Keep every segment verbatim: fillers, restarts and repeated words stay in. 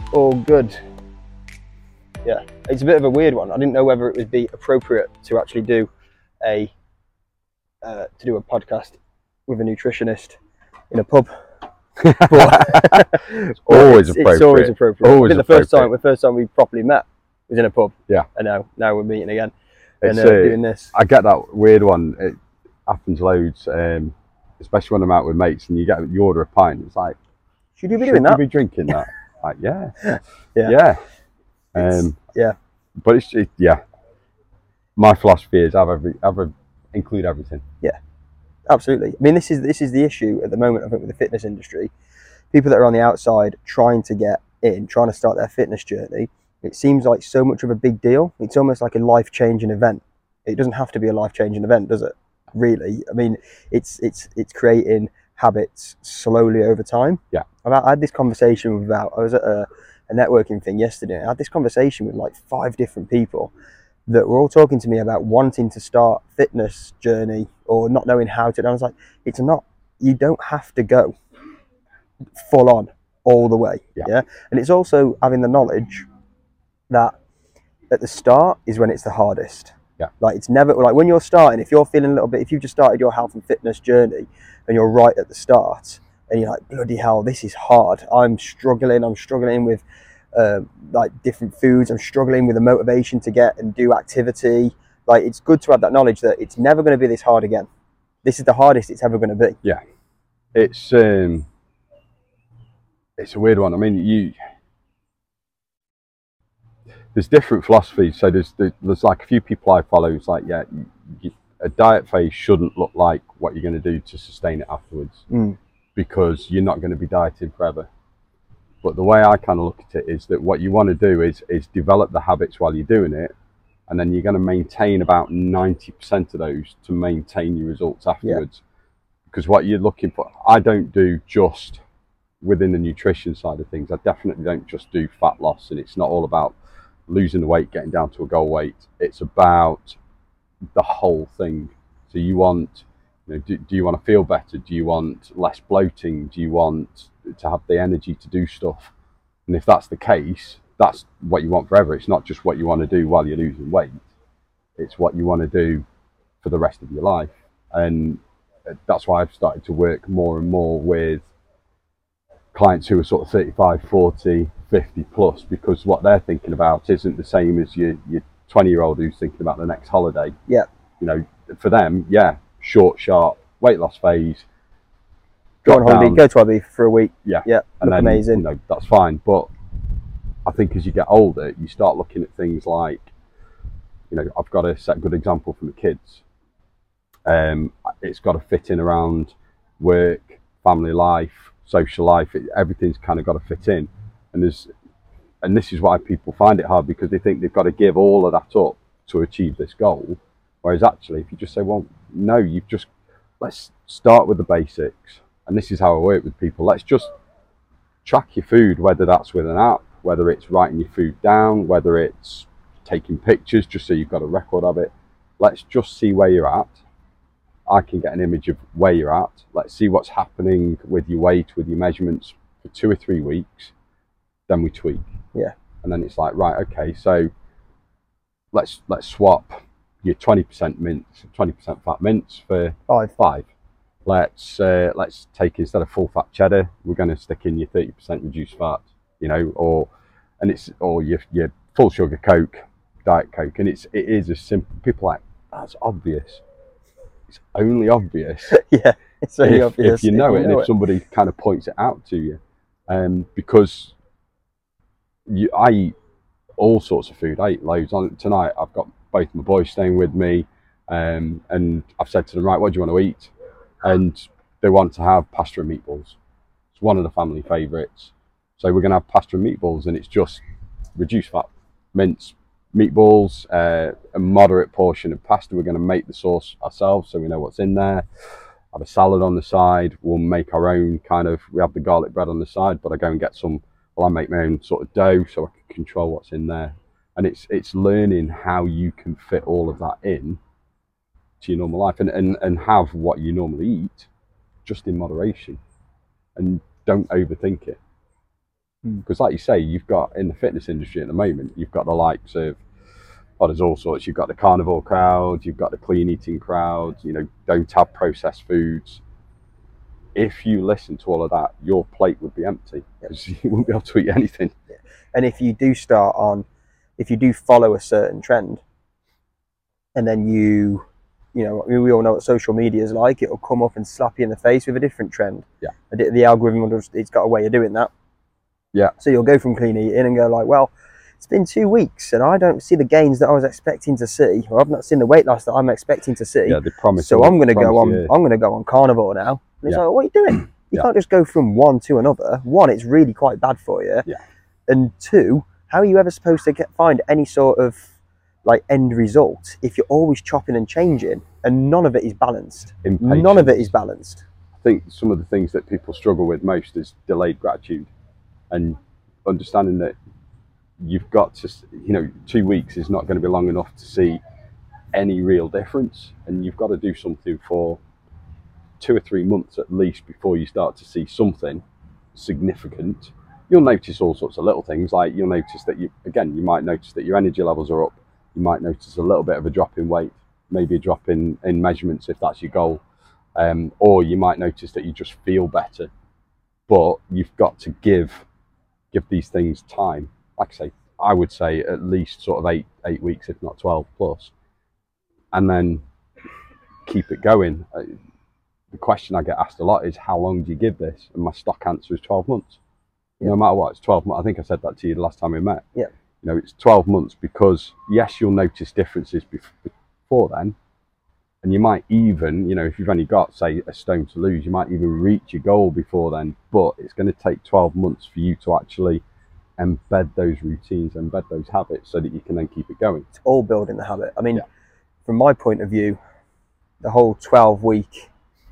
All good. Yeah, it's a bit of a weird one. I didn't know whether it would be appropriate to actually do a uh, to do a podcast with a nutritionist in a pub. But, it's always it's, appropriate. It's always appropriate. Always I think the first time, the first time we properly met was in a pub. Yeah. And now, now we're meeting again It's, and uh, uh, doing this. I get that weird one. It happens loads, um, especially when I'm out with mates and you get you order a pint. It's like, should you be should doing you that? be drinking that? Like, yeah, Yeah. yeah. It's- Um, yeah. But it's it, yeah. My philosophy is have every, have a, include everything. Yeah, absolutely. I mean, this is this is the issue at the moment. I think with the fitness industry, people that are on the outside trying to get in, trying to start their fitness journey, it seems like so much of a big deal. It's almost like a life-changing event. It doesn't have to be a life-changing event, does it? Really? I mean, it's it's it's creating habits slowly over time. Yeah. I've had, I had this conversation with about. I was at a, a networking thing yesterday. I had this conversation with like five different people that were all talking to me about wanting to start fitness journey or not knowing how to. And I was like, it's not. You don't have to go full on all the way. Yeah. yeah? And it's also having the knowledge that at the start is when it's the hardest. Yeah. Like it's never like when you're starting, if you're feeling a little bit, if you've just started your health and fitness journey and you're right at the start and you're like, bloody hell, this is hard. I'm struggling. I'm struggling with uh, like different foods. I'm struggling with the motivation to get and do activity. Like it's good to have that knowledge that it's never going to be this hard again. This is the hardest it's ever going to be. Yeah. It's, um, it's a weird one. I mean, you, there's different philosophies. So there's there's like a few people I follow. It's like, yeah, you, you, a diet phase shouldn't look like what you're going to do to sustain it afterwards, Mm. because you're not going to be dieting forever. But the way I kind of look at it is that what you want to do is is develop the habits while you're doing it, and then you're going to maintain about ninety percent of those to maintain your results afterwards. Yeah. Because what you're looking for, I don't do just within the nutrition side of things. I definitely don't just do fat loss, and it's not all about losing the weight, getting down to a goal weight. It's about the whole thing. So you want, you know, do, do you want to feel better? Do you want less bloating? Do you want to have the energy to do stuff? And if that's the case, that's what you want forever. It's not just what you want to do while you're losing weight. It's what you want to do for the rest of your life. And that's why I've started to work more and more with clients who are sort of thirty-five, forty, fifty plus, because what they're thinking about isn't the same as your your twenty year old who's thinking about the next holiday. Yeah. You know, for them, yeah, short, sharp, weight loss phase. Go on holiday, go to Ibiza for a week. Yeah. Yeah. And look then, amazing. you know, that's fine. But I think as you get older, you start looking at things like, you know, I've got to set a good example for the kids. Um, it's got to fit in around work, family life, social life. It, everything's kind of got to fit in. And there's, and this is why people find it hard, because they think they've got to give all of that up to achieve this goal. Whereas actually, if you just say, well, no, you've just, let's start with the basics. And this is how I work with people. Let's just track your food, whether that's with an app, whether it's writing your food down, whether it's taking pictures just so you've got a record of it. Let's just see where you're at. I can get an image of where you're at. Let's see what's happening with your weight, with your measurements for two or three weeks. Then we tweak. Yeah. And then it's like, right, okay, so let's let's swap your twenty percent mince, twenty percent fat mince for Five. five. Let's uh, let's take, instead of full fat cheddar, we're going to stick in your thirty percent reduced fat, you know, or and it's or your your full sugar Coke, Diet Coke, and it's it is as simple. People are like, that's obvious. It's only obvious. Yeah, it's only if, obvious if you know if it, you know and if it. somebody kind of points it out to you, um, because you, I eat all sorts of food. I eat loads. On tonight, I've got both my boys staying with me, um, and I've said to them, right, what do you want to eat? And they want to have pasta and meatballs. It's one of the family favourites. So we're going to have pasta and meatballs, and it's just reduced fat mince meatballs, uh, a moderate portion of pasta. We're going to make the sauce ourselves so we know what's in there. Have a salad on the side. We'll make our own kind of, we have the garlic bread on the side, but I go and get some, well, I make my own sort of dough so I can control what's in there. And it's it's learning how you can fit all of that in to your normal life, and, and, and have what you normally eat just in moderation, and don't overthink it. Because, like you say, you've got in the fitness industry at the moment, you've got the likes of, oh, there's all sorts. You've got the carnivore crowd, you've got the clean eating crowd, you know, don't have processed foods. If you listen to all of that, your plate would be empty because you wouldn't be able to eat anything. Yeah. And if you do start on, if you do follow a certain trend, and then you, you know, we all know what social media is like. It'll come up and slap you in the face with a different trend. Yeah. The, the algorithm will just, it's got a way of doing that. Yeah. So you'll go from clean eating and go like, well, it's been two weeks and I don't see the gains that I was expecting to see, or I've not seen the weight loss that I'm expecting to see. Yeah, they promise. So I'm going to go on. You. I'm going to go on carnivore now. And it's Yeah. like, what are you doing? You Yeah. can't just go from one to another. One, it's really quite bad for you. Yeah. And two, how are you ever supposed to get find any sort of like end result if you're always chopping and changing and none of it is balanced? Impatience. None of it is balanced. I think some of the things that people struggle with most is delayed gratitude, and understanding that you've got to, you know, two weeks is not going to be long enough to see any real difference, and you've got to do something for two or three months at least before you start to see something significant. You'll notice all sorts of little things, like you'll notice that you, again, you might notice that your energy levels are up. You might notice a little bit of a drop in weight, maybe a drop in, in measurements if that's your goal. Um, or you might notice that you just feel better. But you've got to give give these things time. Like I say, I would say at least sort of eight eight weeks, if not twelve plus. And then keep it going. Uh, the question I get asked a lot is, how long do you give this? And my stock answer is twelve months. Yeah. No matter what, it's twelve months. I think I said that to you the last time we met. Yeah. You know, it's twelve months because, yes, you'll notice differences before then. And you might even, you know, if you've only got, say, a stone to lose, you might even reach your goal before then. But it's going to take twelve months for you to actually embed those routines, embed those habits so that you can then keep it going. It's all building the habit. I mean, Yeah. from my point of view, the whole twelve week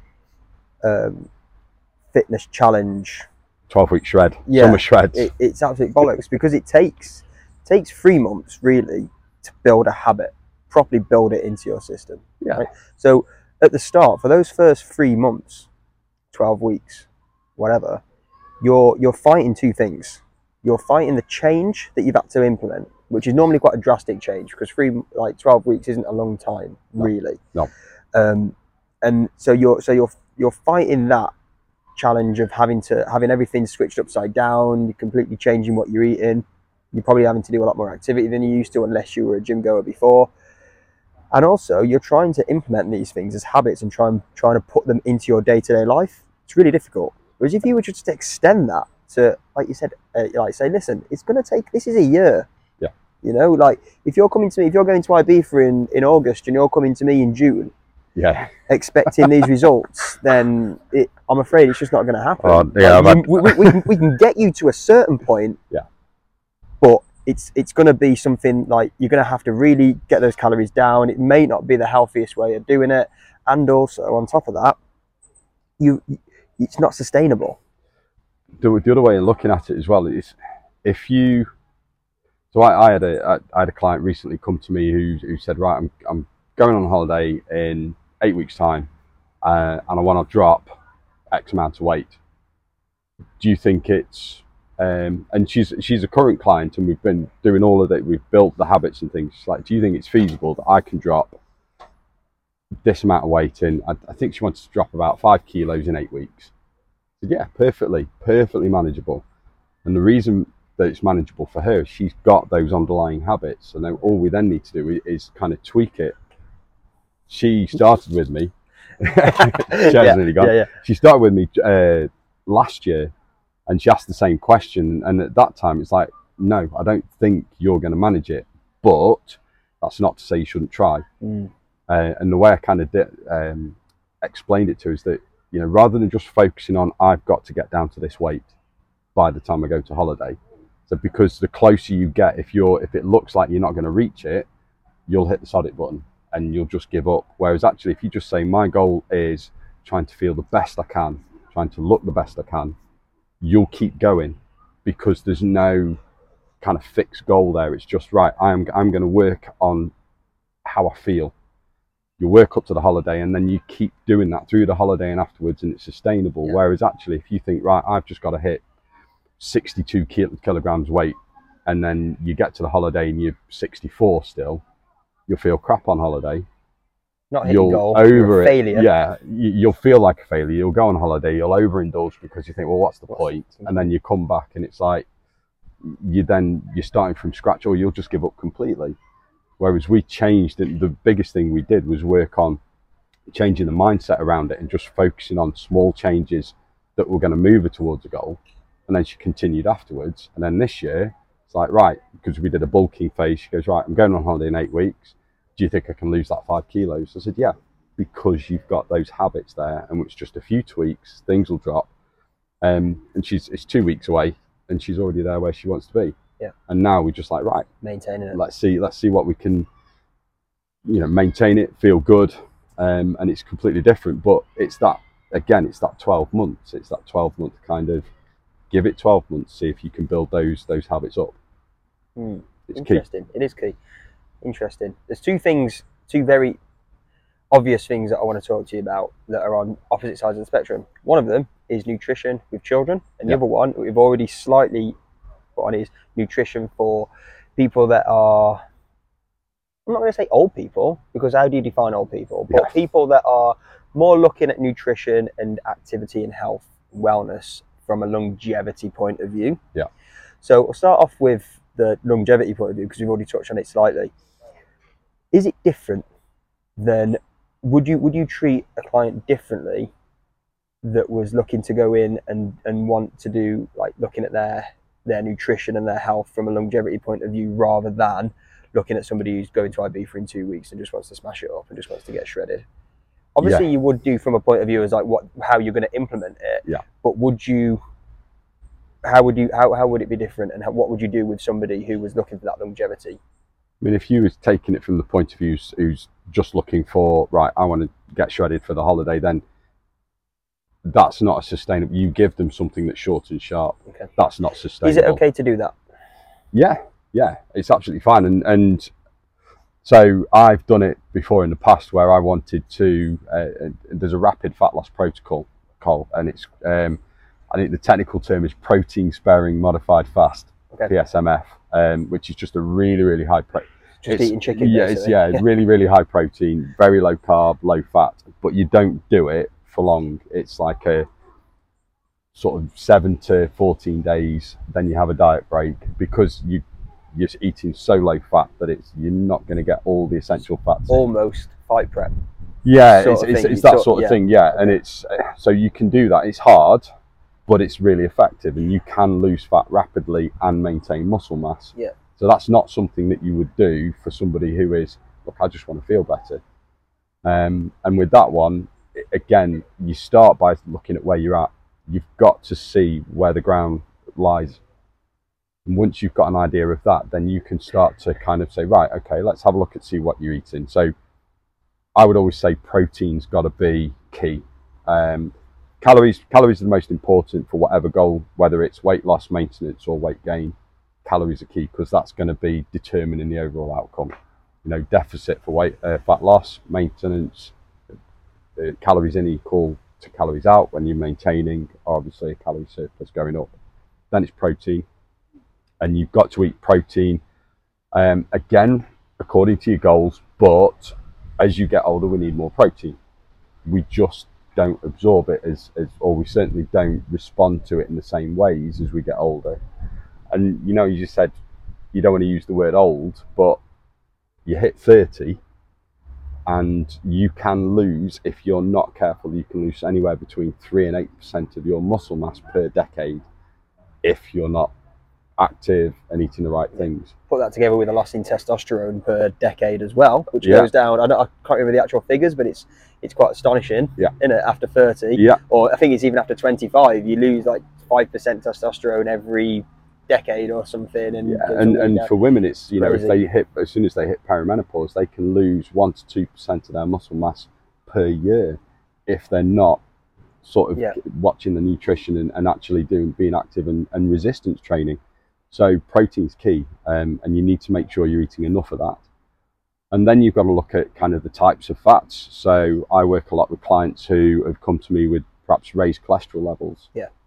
um, fitness challenge, twelve week shred, yeah, summer shreds. It, it's absolute bollocks because it takes takes three months really to build a habit, properly build it into your system. Yeah. Right? So at the start, for those first three months, twelve weeks, whatever, you're you're fighting two things. You're fighting the change that you've had to implement, which is normally quite a drastic change because three like twelve weeks isn't a long time, No. really. No. Um, and so you're so you're you're fighting that challenge of having to having everything switched upside down. You're completely changing what you're eating. You're probably having to do a lot more activity than you used to, unless you were a gym goer before. And also, you're trying to implement these things as habits and try and trying to put them into your day-to-day life. It's really difficult. Whereas if you were just to extend that to, like you said, uh, like say, listen, it's going to take. This is a year. Yeah. You know, like if you're coming to me, if you're going to Ibiza in in August and you're coming to me in June, Yeah. expecting these results, then it, I'm afraid it's just not going to happen. Oh, yeah, Like, but- you, we, we, can, we can get you to a certain point, Yeah. but it's it's going to be something like you're going to have to really get those calories down. It may not be the healthiest way of doing it, and also on top of that, you it's not sustainable. The, the other way of looking at it as well is if you. So I, I had a I, I had a client recently come to me who who said, right, I'm I'm going on holiday in eight weeks' time, uh, and I want to drop X amount of weight. Do you think it's um, and she's she's a current client, and we've been doing all of it. We've built the habits and things. She's like, do you think it's feasible that I can drop this amount of weight in? I, I think she wants to drop about five kilos in eight weeks. I said, yeah, perfectly, perfectly manageable. And the reason that it's manageable for her, she's got those underlying habits, and then all we then need to do is kind of tweak it. She started with me. She has yeah, nearly gone. yeah, yeah. She started with me uh, last year, and she asked the same question. And at that time, it's like, no, I don't think you're going to manage it. But that's not to say you shouldn't try. Mm. Uh, and the way I kind of did, um, explained it to her is that, you know, rather than just focusing on, I've got to get down to this weight by the time I go to holiday. So because the closer you get, if you're, if it looks like you're not going to reach it, you'll hit the sod it button and you'll just give up. Whereas actually, if you just say, my goal is trying to feel the best I can, trying to look the best I can, you'll keep going because there's no kind of fixed goal there. It's just, right, I'm, I'm going to work on how I feel. You work up to the holiday and then you keep doing that through the holiday and afterwards, and it's sustainable. Yeah. Whereas actually, if you think, right, I've just got to hit sixty-two kil- kilograms weight, and then you get to the holiday and you're sixty-four still, you'll feel crap on holiday. Not hit You'll your goal. over You're a it. failure. Yeah, you, you'll feel like a failure. You'll go on holiday, you'll overindulge because you think, well, what's the What's point? the- And then you come back and it's like you then you're starting from scratch, or you'll just give up completely. Whereas we changed, and the biggest thing we did was work on changing the mindset around it and just focusing on small changes that were going to move her towards a goal. And then she continued afterwards. And then this year, it's like, right, because we did a bulking phase, she goes, right, I'm going on holiday in eight weeks. Do you think I can lose that five kilos? I said, yeah, because you've got those habits there, and it's just a few tweaks, things will drop. Um, and she's it's two weeks away, and she's already there where she wants to be. Yeah. And now we're just like, right, Maintaining it. let's see, let's see what we can, you know, maintain it, feel good, um, and it's completely different. But it's that again, it's that twelve months. It's that twelve month kind of give it twelve months, see if you can build those those habits up. Mm. It's key. Interesting. It is key. Interesting. There's two things, two very obvious things that I want to talk to you about that are on opposite sides of the spectrum. One of them is nutrition with children, and the Yeah. other one we've already slightly put on is nutrition for people that are, I'm not going to say old people, because how do you define old people? But Yeah. people that are more looking at nutrition and activity and health, wellness from a longevity point of view. Yeah. So we'll start off with the longevity point of view, because we've already touched on it slightly. Is it different than, would you would you treat a client differently that was looking to go in and, and want to do, like, looking at their their nutrition and their health from a longevity point of view, rather than looking at somebody who's going to Ibiza in two weeks and just wants to smash it up and just wants to get shredded? Obviously, Yeah. you would do from a point of view as like what how you're going to implement it. Yeah. But would you? How would you? How, how would it be different? And how, what would you do with somebody who was looking for that longevity? I mean, if you was taking it from the point of view who's, who's just looking for, right, I want to get shredded for the holiday, then that's not a sustainable. You give them something that's short and sharp. Okay. That's not sustainable. Is it okay to do that? Yeah, yeah, it's absolutely fine. And and so I've done it before in the past where I wanted to. Uh, there's a rapid fat loss protocol, Cole, and it's um, I think the technical term is protein sparing modified fast, Okay. P S M F, um, which is just a really really high pro. Just it's, eating chicken. Yeah, it's, basically. yeah, it's really really high protein, very low carb, low fat, but you don't do it for long. It's like a sort of seven to fourteen days, then you have a diet break, because you you're eating so low fat that it's you're not going to get all the essential fats in. Almost fight prep. Yeah, sort it's, of it's, thing. it's You that sort- sort of yeah. thing, yeah. And it's so you can do that. It's hard, but it's really effective, and you can lose fat rapidly and maintain muscle mass. Yeah. So that's not something that you would do for somebody who is, look, I just want to feel better. Um, and with that one, i- again, you start by looking at where you're at. You've got to see where the ground lies. And once you've got an idea of that, then you can start to kind of say, right, okay, let's have a look at see what you're eating. So I would always say protein's got to be key. Um, calories, calories are the most important for whatever goal, whether it's weight loss, maintenance, or weight gain. Calories are key, because that's going to be determining the overall outcome. You know, deficit for weight, uh, fat loss, maintenance, uh, calories in equal to calories out. When you're maintaining, obviously a calorie surplus going up. Then it's protein, and you've got to eat protein um, again according to your goals. But as you get older, we need more protein. We just don't absorb it as, as or we certainly don't respond to it in the same ways as we get older. And you know, you just said you don't want to use the word old, but you hit thirty and you can lose, if you're not careful, you can lose anywhere between three and eight percent of your muscle mass per decade if you're not active and eating the right things. Put that together with a loss in testosterone per decade as well, which Yeah. goes down. I, don't, I can't remember the actual figures, but it's it's quite astonishing. Yeah. In it after thirty, Yeah, or I think it's even after twenty-five, you lose like five percent testosterone every decade or something. And yeah. goes And all the way and down. for women, it's, you know, if Crazy. they hit, as soon as they hit perimenopause, they can lose one to two percent of their muscle mass per year if they're not sort of Yeah. watching the nutrition and, and actually doing being active and, and resistance training. So protein's key, um, and you need to make sure you're eating enough of that. And then you've got to look at kind of the types of fats. So I work a lot with clients who have come to me with perhaps raised cholesterol levels. Yeah.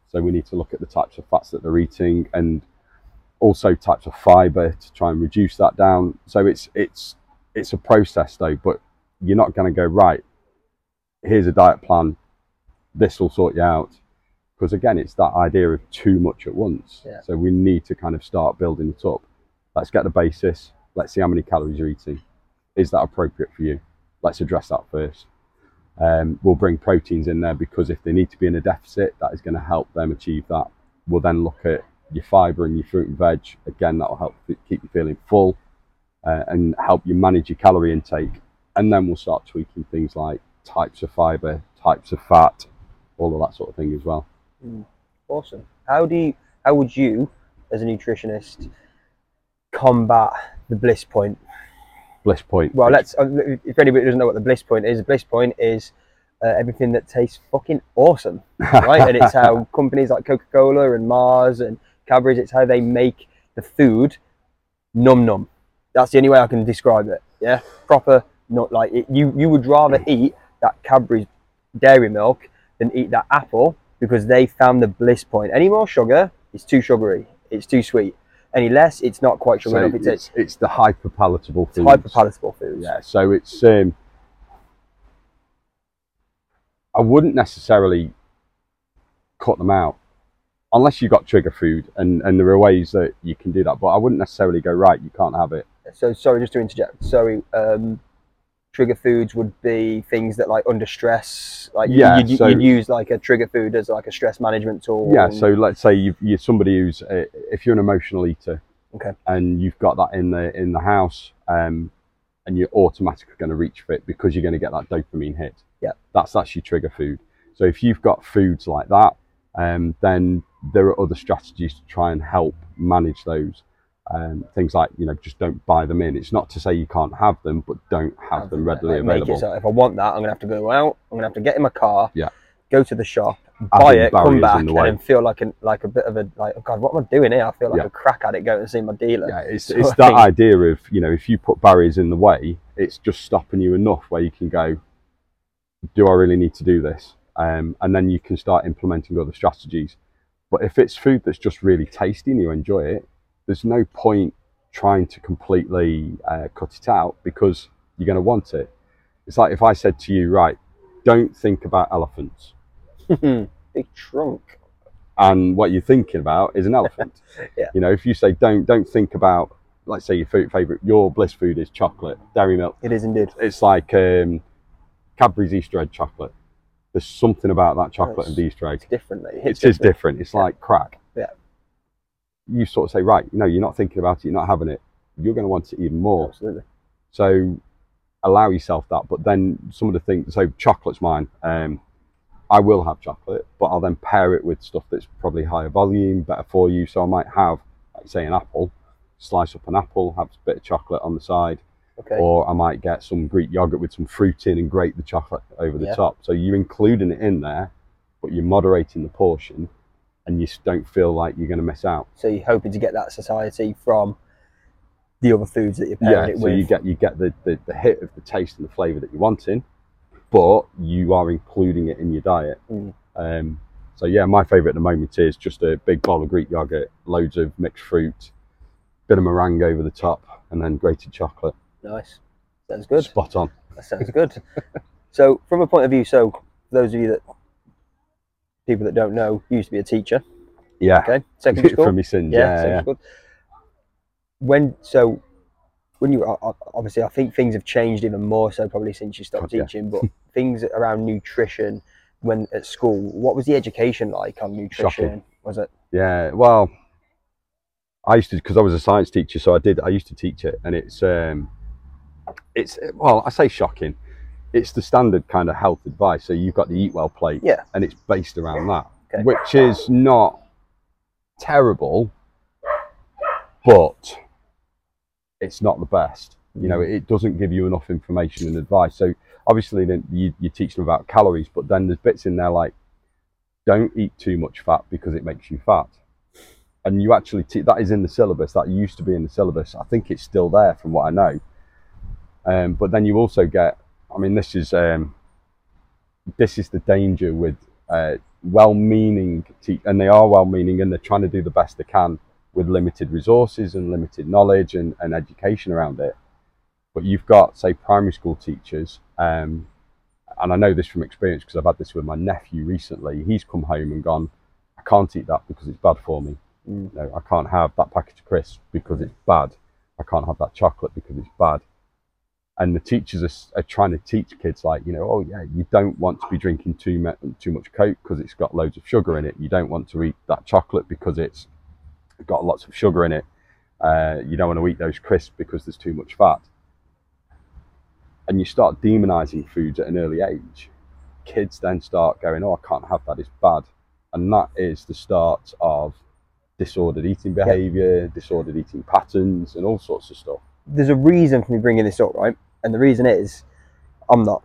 So we need to look at the types of fats that they're eating, and also types of fiber to try and reduce that down. So it's it's it's a process though, but you're not going to go, right, here's a diet plan, this will sort you out, because again, it's that idea of too much at once. Yeah. So we need to kind of start building it up. Let's get the basis. Let's see how many calories you're eating. Is that appropriate for you? Let's address that first. Um, we'll bring proteins in there, because if they need to be in a deficit, that is going to help them achieve that. We'll then look at your fibre and your fruit and veg. Again, that will help keep you feeling full uh, and help you manage your calorie intake. And then we'll start tweaking things like types of fibre, types of fat, all of that sort of thing as well. Mm, awesome. How do you, how would you, as a nutritionist, combat the bliss point? Bliss point. Well, let's. If anybody doesn't know what the bliss point is, the bliss point is uh, everything that tastes fucking awesome, right? And it's how companies like Coca-Cola and Mars and Cadbury's, it's how they make the food num num. That's the only way I can describe it. Yeah, proper. Not like it, you. You would rather eat that Cadbury's dairy milk than eat that apple, because they found the bliss point. Any more sugar, it's too sugary. It's too sweet. Any less, it's not quite sugar so enough. It's, it's, it's the hyper palatable foods. Hyper palatable foods. Yeah. So it's. Um, I wouldn't necessarily cut them out, unless you've got trigger food, and and there are ways that you can do that. But I wouldn't necessarily go, right, you can't have it. So sorry, just to interject. Sorry. Um, trigger foods would be things that, like, under stress, like yeah, you'd, so, you'd use like a trigger food as like a stress management tool. Yeah, so let's say you've, you're somebody who's, uh, if you're an emotional eater, okay, and you've got that in the in the house, um, and you're automatically going to reach for it because you're going to get that dopamine hit. Yeah, that's that's your trigger food. So if you've got foods like that, um, then there are other strategies to try and help manage those. Um, things like, you know, just don't buy them in. It's not to say you can't have them, but don't have, have them readily like, available. Make it so if I want that, I'm gonna have to go out. I'm gonna have to get in my car. Yeah. Go to the shop, buy Having it, come back, the and then feel like a like a bit of a like, oh God, what am I doing here? I feel like yeah. a crack addict going to see my dealer. Yeah, it's it's that idea of, you know, if you put barriers in the way, it's just stopping you enough where you can go, do I really need to do this? Um, and then you can start implementing other strategies. But if it's food that's just really tasty and you enjoy it, there's no point trying to completely uh, cut it out, because you're going to want it. It's like if I said to you, right, don't think about elephants. Big trunk. And what you're thinking about is an elephant. Yeah. You know, if you say don't don't think about, let's say your food, favorite, your bliss food is chocolate, dairy milk. It is indeed. It's like um, Cadbury's Easter egg chocolate. There's something about that chocolate it's, and the Easter egg. It's different. It's, it's different. just different. It's yeah. like crack. Yeah. You sort of say, right, no, you're not thinking about it, you're not having it, you're going to want it even more. Absolutely. So allow yourself that. But then some of the things, so chocolate's mine. Um, I will have chocolate, but I'll then pair it with stuff that's probably higher volume, better for you. So I might have, like, say, an apple, slice up an apple, have a bit of chocolate on the side. Okay. Or I might get some Greek yogurt with some fruit in and grate the chocolate over the yeah. top. So you're including it in there, but you're moderating the portion, and you don't feel like you're going to miss out. So you're hoping to get that satiety from the other foods that you're pairing yeah, it so with. you get you get the, the, the hit of the taste and the flavour that you're wanting, but you are including it in your diet. Mm. Um, so yeah, my favourite at the moment is just a big bowl of Greek yogurt, loads of mixed fruit, bit of meringue over the top, and then grated chocolate. Nice. Sounds good. Spot on. That sounds good. So from a point of view, so for those of you that, people that don't know, you used to be a teacher. Yeah. Okay. Secondary school. From my sins. Yeah. Yeah. Secondary yeah. school. When so, when you obviously, I think things have changed even more so probably since you stopped yeah. teaching. But things around nutrition when at school, what was the education like on nutrition? Shocking. Was it? Yeah. Well, I used to, because I was a science teacher, so I did. I used to teach it, and it's um, it's well, I say shocking. It's the standard kind of health advice. So you've got the Eat Well plate, yeah, and it's based around that, okay. which is not terrible, but it's not the best. You know, it doesn't give you enough information and advice. So obviously, then you, you teach them about calories, but then there's bits in there like, don't eat too much fat because it makes you fat. And you actually te- that is in the syllabus. That used to be in the syllabus. I think it's still there from what I know. Um, but then you also get, I mean, this is um, this is the danger with uh, well-meaning te- and they are well-meaning, and they're trying to do the best they can with limited resources and limited knowledge and, and education around it. But you've got, say, primary school teachers, um, and I know this from experience because I've had this with my nephew recently. He's come home and gone, I can't eat that because it's bad for me. Mm. You know, I can't have that package of crisps because it's bad. I can't have that chocolate because it's bad. And the teachers are, are trying to teach kids, like, you know, oh yeah, you don't want to be drinking too much too much Coke because it's got loads of sugar in it. You don't want to eat that chocolate because it's got lots of sugar in it. Uh, you don't want to eat those crisps because there's too much fat. And you start demonizing foods at an early age. Kids then start going, oh, I can't have that, it's bad. And that is the start of disordered eating behavior, yep. disordered eating patterns, and all sorts of stuff. There's a reason for me bringing this up, right? And the reason is, I'm not,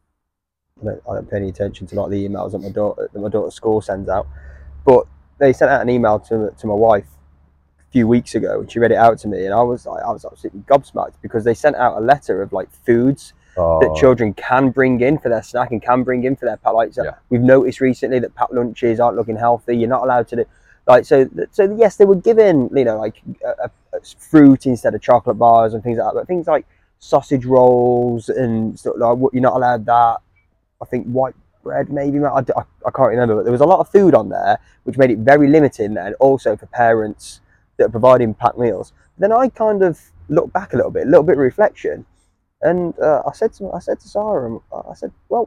I don't, I don't pay any attention to like the emails that my daughter, that my daughter's school sends out, but they sent out an email to to my wife a few weeks ago, and she read it out to me, and I was like, I was absolutely gobsmacked, because they sent out a letter of like foods oh. that children can bring in for their snack and can bring in for their pack. Like, so yeah. we've noticed recently that packed lunches aren't looking healthy. You're not allowed to do. Like, so, so yes, they were given, you know, like a, a fruit instead of chocolate bars and things like that. But things like sausage rolls and stuff like, you're not allowed that. I think white bread, maybe. I, I, I can't remember, but there was a lot of food on there, which made it very limiting, and also for parents that are providing packed meals. Then I kind of looked back a little bit, a little bit of reflection, and uh, I said to I said to Sarah, I said, well,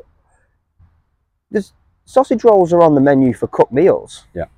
there's sausage rolls are on the menu for cooked meals. Yeah.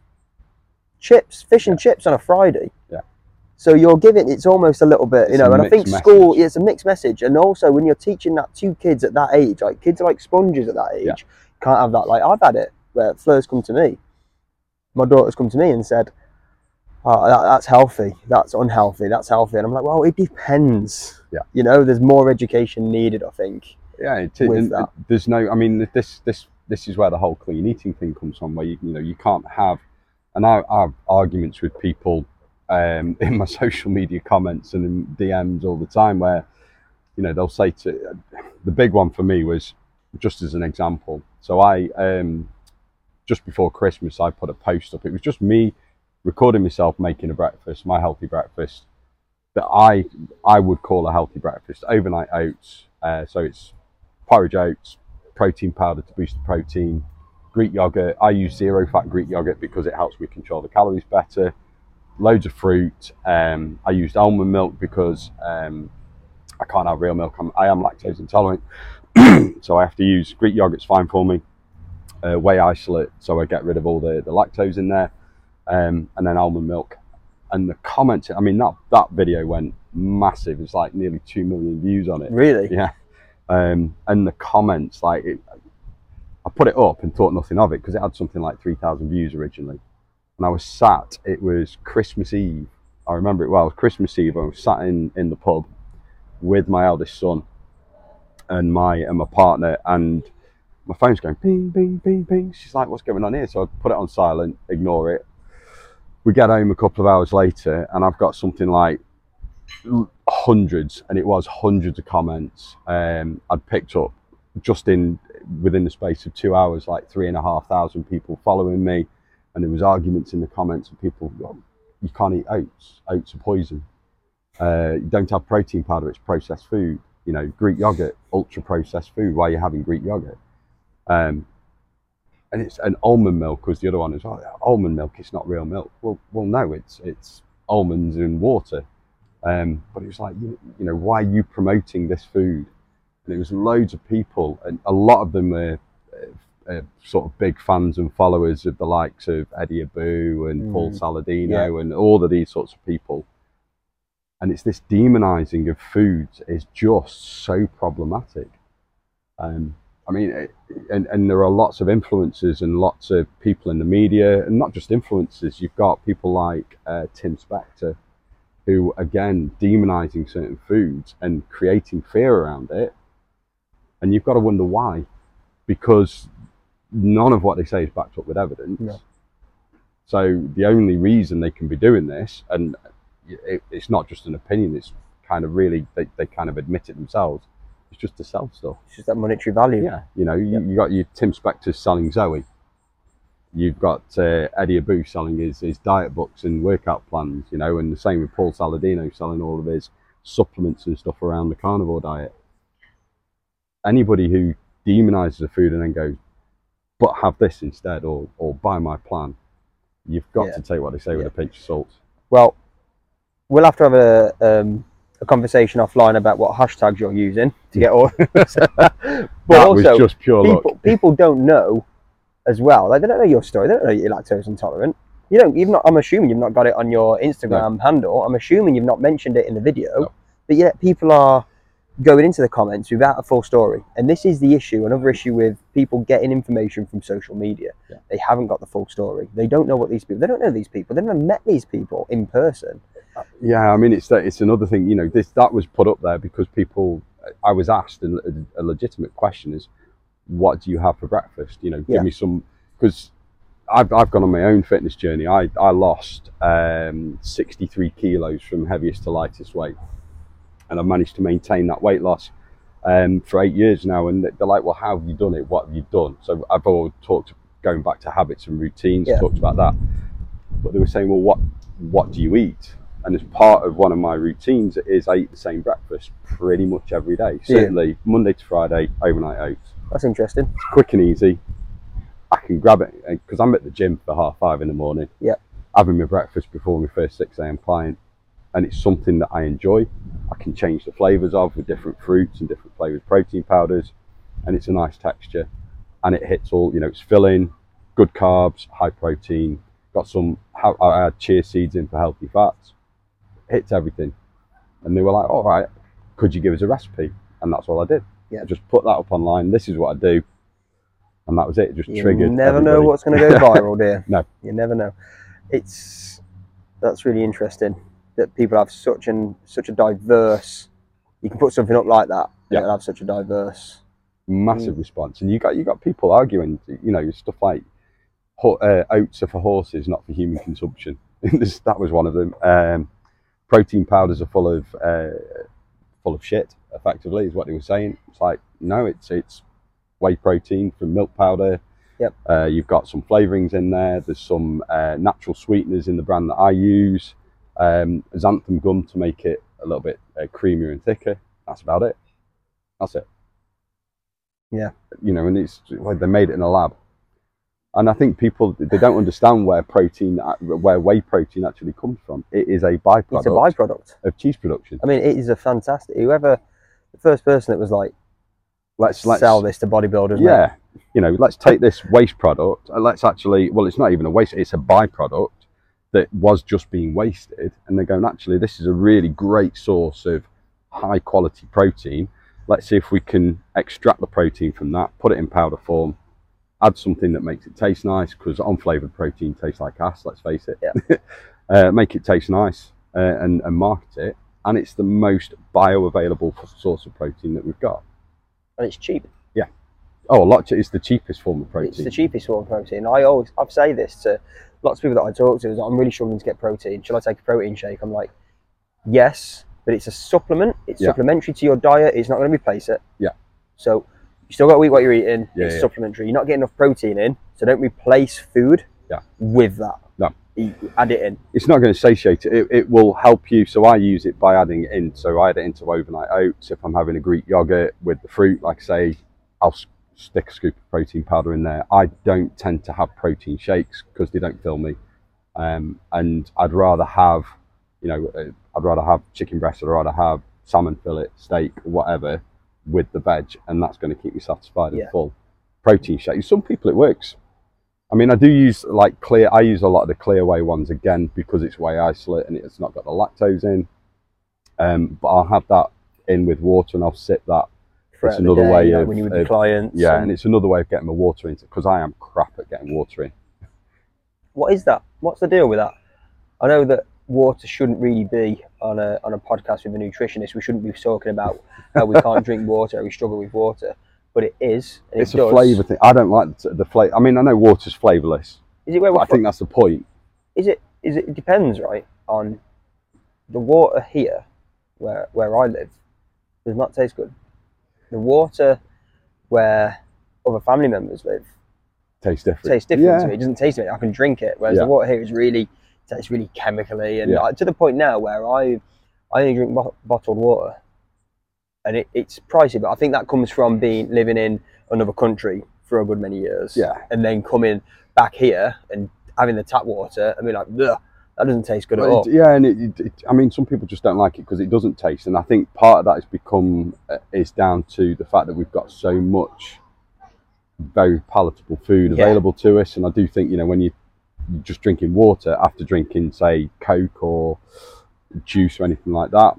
Chips, fish and yeah. chips on a Friday. Yeah. So you're giving, it's almost a little bit, it's you know, and I think message. school, it's a mixed message. And also when you're teaching that to kids at that age, like kids are like sponges at that age, yeah. can't have that. Like I've had it where Fleur's come to me, my daughter's come to me and said, oh, that, that's healthy, that's unhealthy, that's healthy. And I'm like, well, it depends. Yeah. You know, there's more education needed, I think. Yeah, it, with that. There's no, I mean, this, this, this is where the whole clean eating thing comes from, where you, you know, you can't have, and I, I have arguments with people um, in my social media comments and in D Ms all the time where, you know, they'll say to, the big one for me was, just as an example. So I, um, just before Christmas, I put a post up. It was just me recording myself making a breakfast, my healthy breakfast, that I, I would call a healthy breakfast. Overnight oats, uh, so it's porridge oats, protein powder to boost the protein, Greek yogurt. I use zero fat Greek yogurt because it helps me control the calories better. Loads of fruit. Um, I used almond milk because um, I can't have real milk. I'm, I am lactose intolerant, so I have to use Greek yogurt's fine for me. Uh, whey isolate, so I get rid of all the, the lactose in there, um, and then almond milk. And the comments, I mean, that that video went massive. It's like nearly two million views on it. Really? Yeah. Um, and the comments, like it, I put it up and thought nothing of it because it had something like three thousand views originally. And I was sat, it was Christmas Eve. I remember it well, it was Christmas Eve. I was sat in, in the pub with my eldest son and my, and my partner, and my phone's going ping, ping, ping, ping. She's like, what's going on here? So I put it on silent, ignore it. We get home a couple of hours later and I've got something like hundreds, and it was hundreds of comments. Um, I'd picked up just in within the space of two hours, like three and a half thousand people following me, and there was arguments in the comments of people, oh, you can't eat oats, oats are poison. Uh, you don't have protein powder, it's processed food. You know, Greek yogurt, ultra processed food. Why are you having Greek yogurt? Um, and it's an almond milk was the other one as well. Almond milk, it's not real milk. Well, well, no, it's it's almonds and water. Um, but it was like, you, you know, why are you promoting this food? And it was loads of people, and a lot of them were uh, uh, sort of big fans and followers of the likes of Eddie Abu and mm. Paul Saladino yeah. and all of these sorts of people. And it's this demonizing of foods is just so problematic. Um, I mean, it, and, and there are lots of influencers and lots of people in the media, and not just influencers. You've got people like uh, Tim Spector, who, again, demonizing certain foods and creating fear around it. And you've got to wonder why, because none of what they say is backed up with evidence. No. So the only reason they can be doing this, and it, it's not just an opinion, it's kind of really, they, they kind of admit it themselves, it's just to sell stuff. It's just that monetary value. Yeah, you know, you, you got your Tim Spector's selling Zoe. You've got uh, Eddie Abu selling his, his diet books and workout plans, you know, and the same with Paul Saladino selling all of his supplements and stuff around the carnivore diet. Anybody who demonizes a food and then goes, but have this instead, or or buy my plan, you've got Yeah. to take what they say with Yeah. a pinch of salt. Well, we'll have to have a um, a conversation offline about what hashtags you're using to get all. but That also, was just pure people luck. people don't know as well. Like, they don't know your story. They don't know you're lactose intolerant. You don't. You've not. I'm assuming you've not got it on your Instagram handle. I'm assuming you've not mentioned it in the video. No. But yet people are going into the comments without a full story. And this is the issue. Another issue with people getting information from social media. Yeah. They haven't got the full story. They don't know what these people. They don't know these people. They've never met these people in person. Yeah, I mean, it's that it's another thing. You know, this that was put up there because people. I was asked a, a legitimate question: is what do you have for breakfast? You know, give Yeah. me some, because I've I've gone on my own fitness journey. I I lost um, sixty-three kilos from heaviest to lightest weight, and I've managed to maintain that weight loss um, for eight years now. And they're like, well, how have you done it? What have you done? So I've all talked going back to habits and routines. Yeah. Talked about that, but they were saying, well, what what do you eat? And as part of one of my routines is I eat the same breakfast pretty much every day. Yeah. Certainly Monday to Friday, overnight oats. That's interesting. It's quick and easy. I can grab it because I'm at the gym for half five in the morning. Yeah. Having my breakfast before my first six a m client, and it's something that I enjoy. I can change the flavors of with different fruits and different flavored protein powders, and it's a nice texture, and it hits all. You know, it's filling, good carbs, high protein. Got some. I had chia seeds in for healthy fats. Hits everything. And they were like, all right, could you give us a recipe? And that's all I did. Yeah. I just put that up online. This is what I do. And that was it. It just You triggered never everybody. know what's going to go viral, dear. No. You never know. It's that's really interesting that people have such an such a diverse. You can put something up like that, and Yeah. it'll have such a diverse. Massive Mm. response. And you got you got people arguing, you know, stuff like ho- uh, oats are for horses, not for human consumption. This- that was one of them. Um, protein powders are full of uh, full of shit. Effectively, is what they were saying. It's like, no, it's it's whey protein from milk powder. Yep. Uh, you've got some flavorings in there. There's some uh, natural sweeteners in the brand that I use. Um, xanthan gum to make it a little bit uh, creamier and thicker. That's about it. That's it. Yeah. You know, and it's like they made it in a lab. And I think people, they don't understand where protein, where whey protein actually comes from. It is a byproduct, It's a byproduct. of cheese production. I mean, it is a fantastic. Whoever, the first person that was like, Let's let's sell this to bodybuilders. Yeah, you know, let's take this waste product and let's actually, well, it's not even a waste, it's a byproduct that was just being wasted. And they're going, actually, this is a really great source of high quality protein. Let's see if we can extract the protein from that, put it in powder form, add something that makes it taste nice, because unflavoured protein tastes like ass, let's face it. Yeah. uh, make it taste nice uh, and, and market it. And it's the most bioavailable source of protein that we've got. And it's cheap. Oh, a lot. It's the cheapest form of protein. It's the cheapest form of protein. I always, I say this to lots of people that I talk to. Is I'm really struggling to get protein. Should I take a protein shake? I'm like, yes, but it's a supplement. It's Yeah. supplementary to your diet. It's not going to replace it. Yeah. So you still got to eat what you're eating. Yeah, it's yeah. supplementary. You're not getting enough protein in, so don't replace food. Yeah. With that. No. You add it in. It's not going to satiate it. it. It will help you. So I use it by adding it in. So I add it into overnight oats. If I'm having a Greek yogurt with the fruit, like I say, I'll stick a scoop of protein powder in there. I don't tend to have protein shakes because they don't fill me. Um, and I'd rather have, you know, uh, I'd rather have chicken breast, I'd rather have salmon fillet, steak, whatever, with the veg, and that's going to keep me satisfied and Yeah. full. Protein shakes. Some people it works. I mean, I do use like clear, I use a lot of the clear whey ones again because it's whey isolate and it's not got the lactose in. Um, but I'll have that in with water and I'll sip that. throughout It's the another day, way like of- when you're with your of- clients. Yeah, and- and it's another way of getting my water into, because I am crap at getting water in. What is that? What's the deal with that? I know that water shouldn't really be on a on a podcast with a nutritionist. We shouldn't be talking about how we can't drink water, how we struggle with water, but it is. And It's it a does. flavour thing. I don't like the, the flavour. I mean, I know water's flavourless, Is it where but we're I think that's the point. Is it? Is it? It depends, right? On the water here, where where I live, does not taste good. The water where other family members live tastes different. tastes different yeah. to me. It doesn't taste it. I can drink it. Whereas Yeah. the water here is really, it's really chemically, and Yeah. I, to the point now where I, I only drink bo- bottled water, and it, it's pricey. But I think that comes from being living in another country for a good many years, Yeah. and then coming back here and having the tap water and be like, ugh, that doesn't taste good at Well, all. it- yeah, and it, it, it, I mean, some people just don't like it because it doesn't taste, and I think part of that has become uh, is down to the fact that we've got so much very palatable food Yeah. available to us, and I do think, you know, when you, you're just drinking water after drinking, say, Coke or juice or anything like that,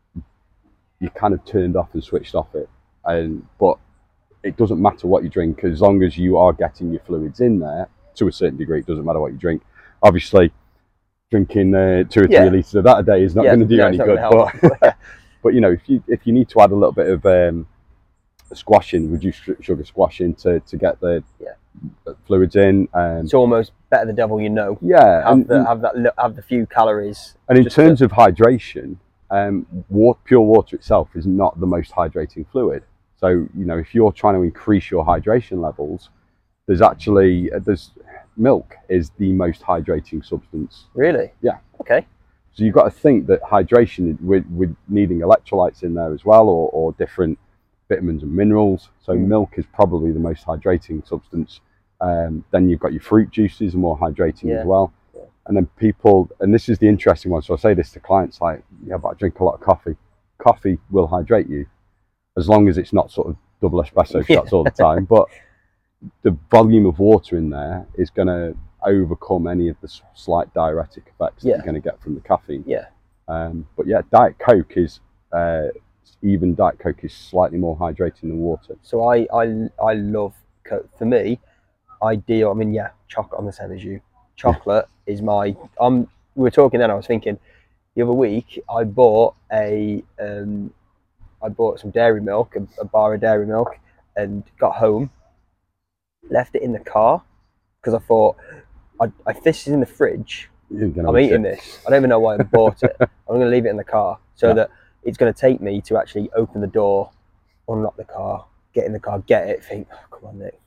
you kind of turned off and switched off it, and but it doesn't matter what you drink as long as you are getting your fluids in there to a certain degree. It doesn't matter what you drink. Obviously, drinking uh, two or three Yeah. litres of that a day is not Yeah, going to do no, any it's not good. gonna help. But Yeah. but you know, if you if you need to add a little bit of um, squashing, reduced sugar squashing to to get the Yeah. fluids in. Um, It's almost better the devil you know. yeah, Have and, the have that li- have the few calories. and in just terms to- of hydration, um, water, pure water itself is not the most hydrating fluid. So you know, if you're trying to increase your hydration levels, there's actually uh, there's milk is the most hydrating substance. Really? Yeah. Okay. So you've got to think that hydration, with, with needing electrolytes in there as well, or, or different vitamins and minerals. So Mm. milk is probably the most hydrating substance. Um, then you've got your fruit juices are more hydrating Yeah. as well. Yeah. And then people, and this is the interesting one. So I say this to clients like, yeah, but I drink a lot of coffee. Coffee will hydrate you as long as it's not sort of double espresso Yeah. shots all the time. But the volume of water in there is going to overcome any of the s- slight diuretic effects that Yeah. you're going to get from the caffeine. Yeah. Um, but yeah, Diet Coke is, uh, even Diet Coke is slightly more hydrating than water. So I I I love Coke. For me, ideal. I mean, yeah, chocolate. I'm the same as you. Chocolate is my. Um, we were talking then. I was thinking the other week I bought a um, I bought some dairy milk, a, a bar of dairy milk, and got home, left it in the car because I thought I I this is in the fridge. You're gonna I'm eat eating it. this. I don't even know why I bought it. I'm going to leave it in the car so Yeah. that it's going to take me to actually open the door, unlock the car, get in the car, get it, think, oh, come on, Nick.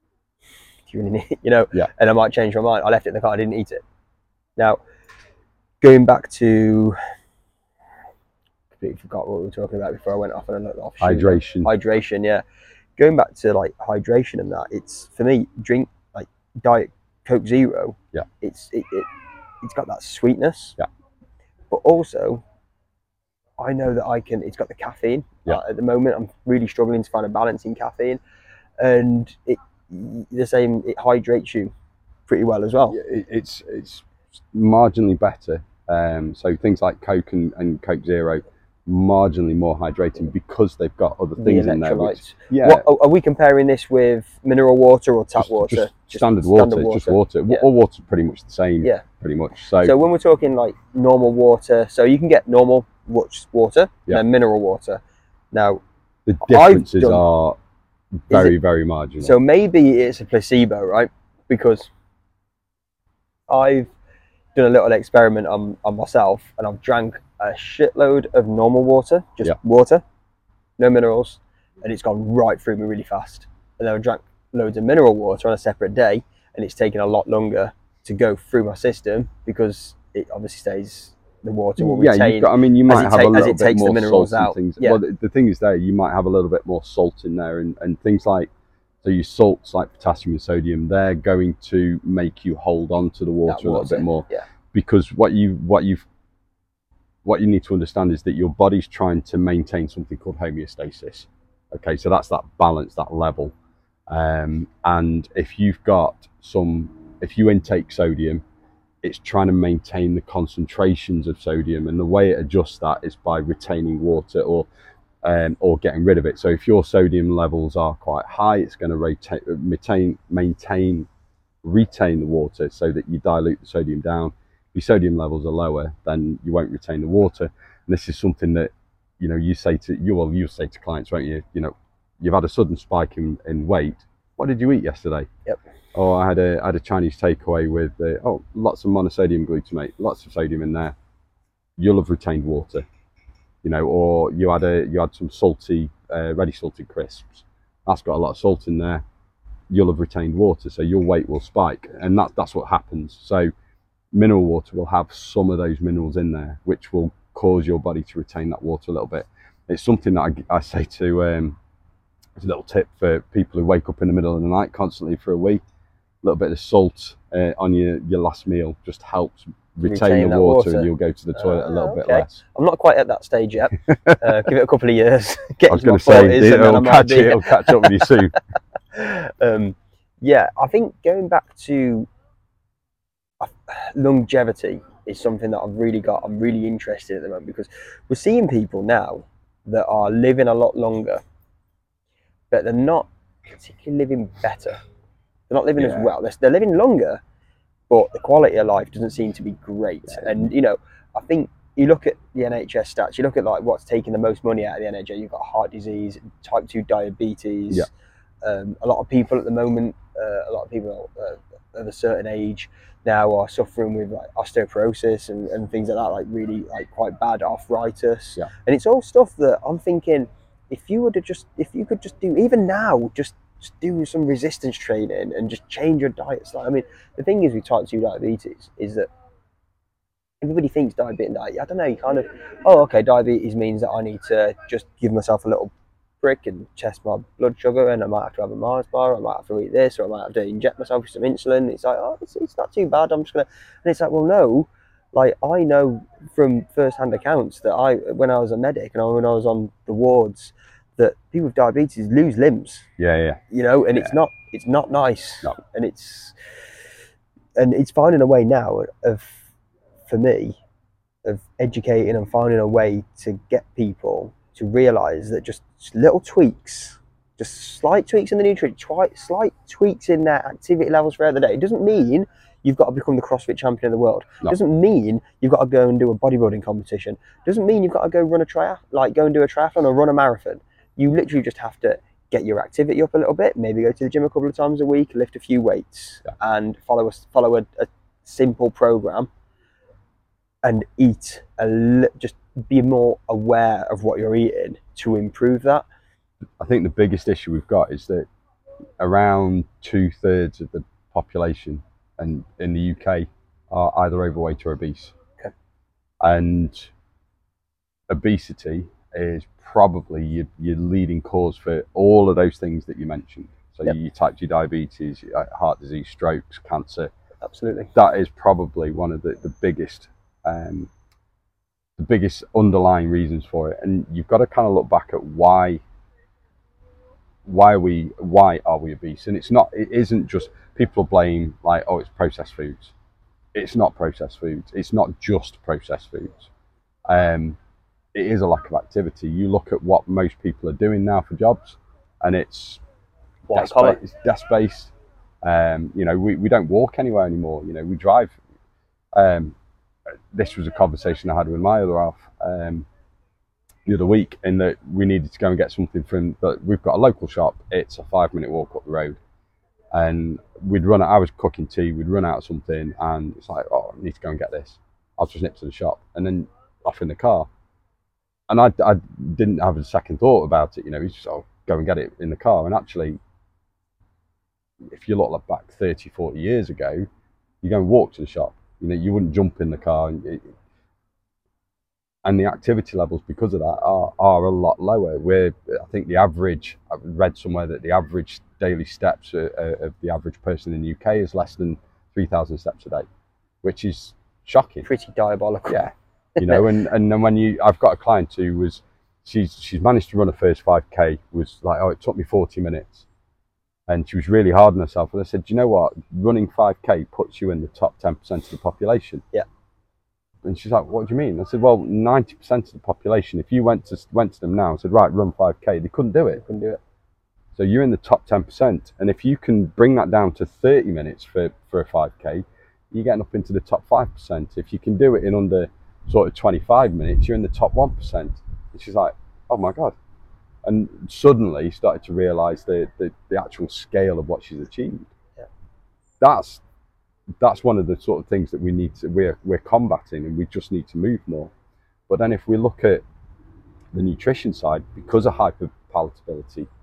Do you really need it? You know? Yeah. And I might change my mind. I left it in the car, I didn't eat it. Now, going back to, completely forgot what we were talking about before I went off and I looked off. Hydration. Hydration, yeah. Going back to like hydration and that, it's for me, drink like Diet Coke Zero. Yeah. It's it, it it's got that sweetness. Yeah. But also, I know that I can. It's got the caffeine. Yeah. Uh, at the moment, I'm really struggling to find a balance in caffeine, and it the same. It hydrates you pretty well as well. Yeah, it, it's it's marginally better. Um, so things like Coke and, and Coke Zero, marginally more hydrating because they've got other The things in there. Which, electrolytes. yeah, What are, are we comparing this with mineral water or tap just, water? just standard water, just water. Yeah. All water's pretty much the same. Yeah. Pretty much. So, So when we're talking like normal water, so you can get normal wa- water Yeah. and then mineral water. Now, the I've differences done- are very, very marginal. so maybe it's a placebo, right? Because I've done a little experiment on, on myself and I've drank a shitload of normal water, just Yeah. water, no minerals, and it's gone right through me really fast. And then I drank loads of mineral water on a separate day and it's taken a lot longer to go through my system because it obviously stays, the water will yeah, retain. you've got, I mean, you might it have ta- a as little it bit takes the more minerals salt and out. things. Yeah. Well, the, the thing is there, you might have a little bit more salt in there, and, and things like, so your salts like potassium and sodium, they're going to make you hold on to the water, That a little bit water, more. yeah. Because what you what you've what you need to understand is that your body's trying to maintain something called homeostasis. Okay, so that's that balance, that level. Um, and if you've got some, if you intake sodium, it's trying to maintain the concentrations of sodium, and the way it adjusts that is by retaining water or um, or getting rid of it. So if your sodium levels are quite high, it's going to rotate, maintain, maintain, retain the water so that you dilute the sodium down. If your sodium levels are lower, then you won't retain the water. And this is something that, you know, you say to you, well, you say to clients, won't you? You know, you've had a sudden spike in, in weight. What did you eat yesterday? Yep. Oh, I had a I had a Chinese takeaway with uh, oh lots of monosodium glutamate, lots of sodium in there. You'll have retained water, you know. Or you had a you had some salty, uh, ready salted crisps. That's got a lot of salt in there. you'll have retained water, so your weight will spike, and that, that's what happens. So mineral water will have some of those minerals in there, which will cause your body to retain that water a little bit. It's something that I, I say to, um, it's a little tip for people who wake up in the middle of the night constantly for a wee. A little bit of salt uh, on your, your last meal just helps retain, retain the water, water, and you'll go to the toilet uh, a little okay. bit less. I'm not quite at that stage yet. Uh, give it a couple of years. I was going to say, it'll catch, it, it'll catch up with you soon. um, yeah, I think going back to uh, longevity is something that I've really got, I'm really interested in at the moment, because we're seeing people now that are living a lot longer, but they're not particularly living better. They're not living yeah. as well. They're, they're living longer, but the quality of life doesn't seem to be great. Yeah. And, you know, I think you look at the N H S stats, you look at like what's taking the most money out of the N H S, you've got heart disease, type two diabetes. Yeah. Um, a lot of people at the moment, uh, a lot of people uh, of a certain age now are suffering with like osteoporosis and, and things like that, like really like quite bad arthritis. Yeah. And it's all stuff that I'm thinking, if you were to just, if you could just do, even now, just, just do some resistance training and just change your diet style. I mean, the thing is with type two diabetes is that everybody thinks diabetes, I don't know, you kind of, oh, okay, diabetes means that I need to just give myself a little prick and test my blood sugar, and I might have to have a Mars bar, I might have to eat this, or I might have to inject myself with some insulin. It's like, oh, it's, it's not too bad, I'm just gonna, and it's like, well, no, like I know from first-hand accounts that I, when I was a medic and when I was on the wards, that people with diabetes lose limbs. Yeah, yeah. You know, and yeah. it's not, it's not nice. No. And it's, and it's finding a way now of, for me, of educating and finding a way to get people to realise that just little tweaks, just slight tweaks in the nutrient, slight tweaks in their activity levels throughout the day. It doesn't mean you've got to become the CrossFit champion of the world. No. It doesn't mean you've got to go and do a bodybuilding competition. It doesn't mean you've got to go run a triathlon, like go and do a triathlon or run a marathon. You literally just have to get your activity up a little bit, maybe go to the gym a couple of times a week, lift a few weights, yeah. and follow a, follow a, a simple program, and eat, a li- just be more aware of what you're eating to improve that. I think the biggest issue we've got is that around two thirds of the population and in the U K are either overweight or obese. Okay. And obesity is probably your, your leading cause for all of those things that you mentioned. So yep. your type two diabetes, heart disease, strokes, cancer. Absolutely. That is probably one of the, the biggest um, the biggest underlying reasons for it. And you've got to kind of look back at why why are we why are we obese? And it's not it isn't just people blame like, oh, it's processed foods. It's not processed foods. It's not just processed foods. Um, it is a lack of activity. You look at what most people are doing now for jobs, and it's desk based. It's desk based. Um, you know, we, we don't walk anywhere anymore. You know, we drive. Um, this was a conversation I had with my other half um, the other week, in that we needed to go and get something from. But we've got a local shop. It's a five minute walk up the road, and we'd run. I was cooking tea. We'd run out of something, and it's like, oh, I need to go and get this. I'll just nip to the shop, and then off in the car. And I, I didn't have a second thought about it. You know, it's just, oh, go and get it in the car. And actually, if you look back thirty, forty years ago, you go and walk to the shop. You know, you wouldn't jump in the car. And, it, and the activity levels, because of that, are, are a lot lower. Where I think the average, I've read somewhere that the average daily steps uh, of the average person in the U K is less than three thousand steps a day, which is shocking. Pretty diabolical. Yeah. You know, and, and then when you, I've got a client who was, she's she's managed to run her first five K, was like, oh, it took me forty minutes. And she was really hard on herself. And I said, do you know what? Running five K puts you in the top ten percent of the population. Yeah. And she's like, what do you mean? I said, well, ninety percent of the population, if you went to went to them now and said, right, run five K, they couldn't do it. They couldn't do it. So you're in the top ten percent. And if you can bring that down to thirty minutes for, for a five K, you're getting up into the top five percent. If you can do it in under sort of twenty-five minutes, you're in the top one percent. And she's like, oh my God. And suddenly started to realise the, the, the actual scale of what she's achieved. Yeah. That's that's one of the sort of things that we need to, we're, we're combating, and we just need to move more. But then if we look at the nutrition side, because of hyperpalatability,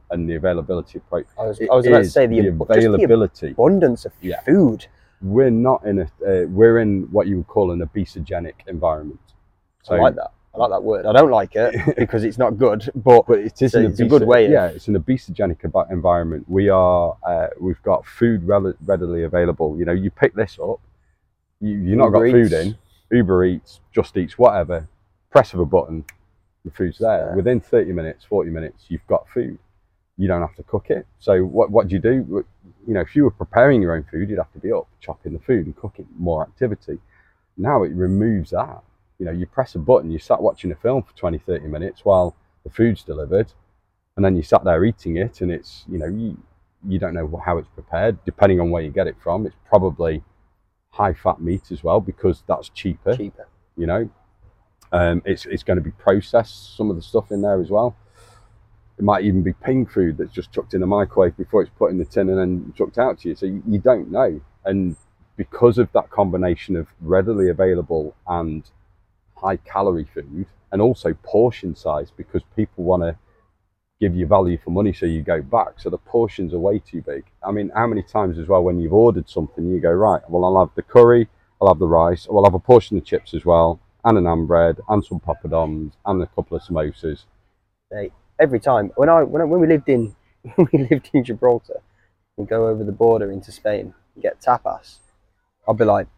and the availability of protein. I was, I was about to say the, the availability, the abundance of yeah. food. We're not in a, uh, we're in what you would call an obesogenic environment. So, I like that. I like that word. I don't like it because it's not good, but, but it is so an it's a good way. Of... Yeah, it's an obesogenic environment. We are, uh, we've got food readily available. You know, you pick this up, you, you've not got food in, Uber Eats, Just Eats, whatever, press of a button, the food's there. Yeah. Within thirty minutes, forty minutes, you've got food. You don't have to cook it. So what, what do you do? You know, if you were preparing your own food, you'd have to be up, chopping the food and cooking, more activity. Now it removes that. You know, you press a button, you sat watching a film for twenty, thirty minutes while the food's delivered, and then you sat there eating it, and it's, you know, you, you don't know how it's prepared, depending on where you get it from. It's probably high-fat meat as well, because that's cheaper. Cheaper. You know, um, it's, it's going to be processed, some of the stuff in there as well. It might even be ping food that's just chucked in the microwave before it's put in the tin and then chucked out to you. So you, you don't know. And because of that combination of readily available and high calorie food, and also portion size, because people want to give you value for money, so you go back. So the portions are way too big. I mean, how many times as well when you've ordered something, you go, right, well, I'll have the curry, I'll have the rice, well, I'll have a portion of chips as well, and an naan bread, and some poppadoms, and a couple of samosas. Hey. Every time when I when I, when we lived in when we lived in Gibraltar, we go over the border into Spain and get tapas. I'll be like,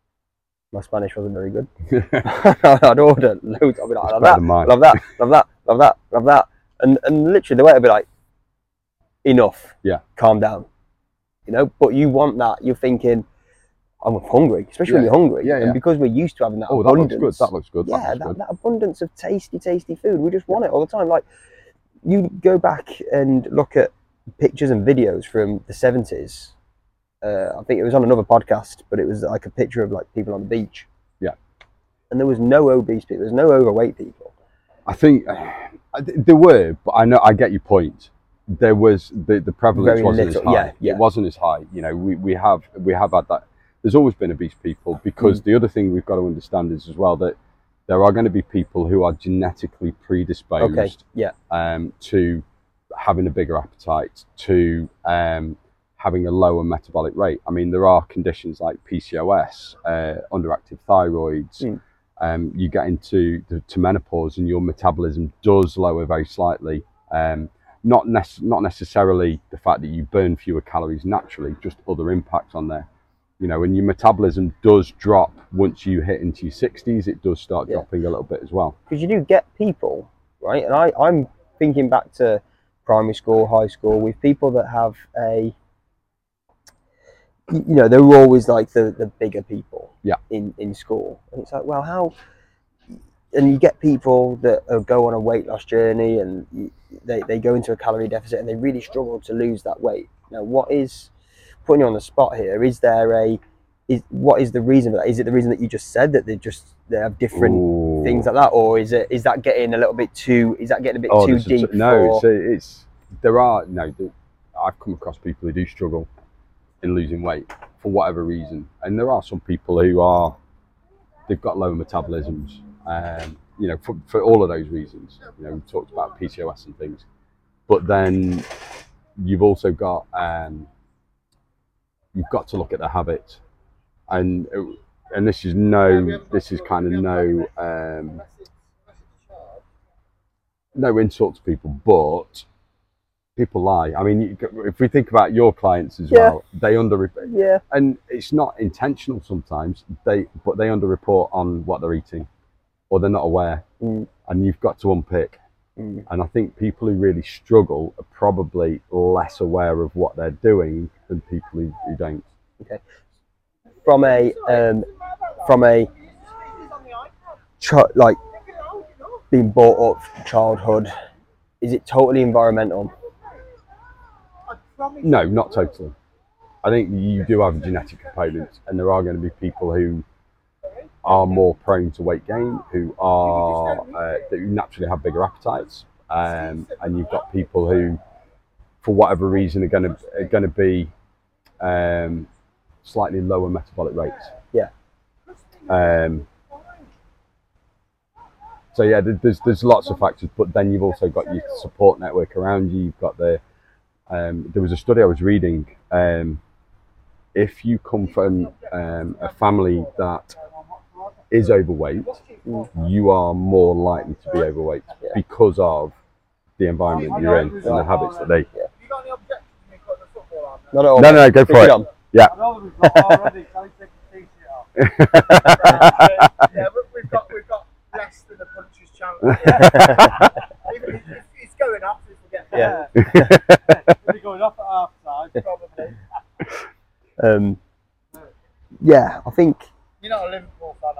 my Spanish wasn't very good. I'd order loads. I'll be like, I love that, love that, love that, love that, love that, and and literally the way I'd be like, enough. Yeah. Calm down. You know, but you want that. You're thinking, I'm hungry, especially yeah. when you're hungry. Yeah, yeah. And because we're used to having that oh, abundance. that looks good. That looks good. Yeah, that, looks that, good. that abundance of tasty, tasty food. We just want it all the time. Like, you go back and look at pictures and videos from the seventies. Uh, I think it was on another podcast, but it was like a picture of like people on the beach. Yeah. And there was no obese people. There was no overweight people. I think uh, there were, but I know I get your point. There was the, the prevalence Very wasn't little. as high. Yeah, yeah. It wasn't as high. You know, we, we have we have had that. There's always been obese people, because mm. the other thing we've got to understand is as well that there are going to be people who are genetically predisposed okay. yeah. um, to having a bigger appetite, to um, having a lower metabolic rate. I mean, there are conditions like P C O S, uh, underactive thyroids. Mm. Um, you get into the, to menopause and your metabolism does lower very slightly. Um, not, nec- not necessarily the fact that you burn fewer calories naturally, just other impacts on there. You know, and your metabolism does drop once you hit into your sixties, it does start yeah. dropping a little bit as well. Because you do get people, right? And I, I'm thinking back to primary school, high school, with people that have a, you know, they're always like the, the bigger people yeah. in, in school. And it's like, well, how, and you get people that go on a weight loss journey and they, they go into a calorie deficit and they really struggle to lose that weight. Now, what is, putting you on the spot here, is there a, is what is the reason for that? Is it the reason that you just said, that they just, they have different Ooh. things like that? Or is it, is that getting a little bit too, is that getting a bit oh, too deep? A, no, for... it's, it's, there are, no, I've come across people who do struggle in losing weight for whatever reason. And there are some people who are, they've got lower metabolisms, um, you know, for, for all of those reasons. You know, we talked about P C O S and things. But then you've also got, um, you've got to look at the habit, and and this is no, this is kind of no, um, no insult to people, but people lie. I mean, if we think about your clients as yeah. well, they under, yeah, and it's not intentional sometimes. They, but they underreport on what they're eating, or they're not aware, mm. and you've got to unpick. Mm. And I think people who really struggle are probably less aware of what they're doing than people who, who don't. Okay. From a um, from a ch- like being brought up childhood, is it totally environmental? No, not totally. I think you do have a genetic component, and there are going to be people who are more prone to weight gain, who are uh, that naturally have bigger appetites, um, and you've got people who, for whatever reason, are going to are going to be um, slightly lower metabolic rates. Yeah. Um, so yeah, there's there's lots of factors, but then you've also got your support network around you. You've got the um, there was a study I was reading. Um, if you come from um, a family that is overweight, mm. you are more likely to be overweight yeah. because of the environment you're in and the habits that they. Yeah. Not at all. No, no, no, go for it. it yeah. yeah, we've got we've got less than a puncher's challenge. Even if it's going off, if we get yeah. Is it going off at half time? Probably. Um, yeah, I think. You're not a Liverpool fan,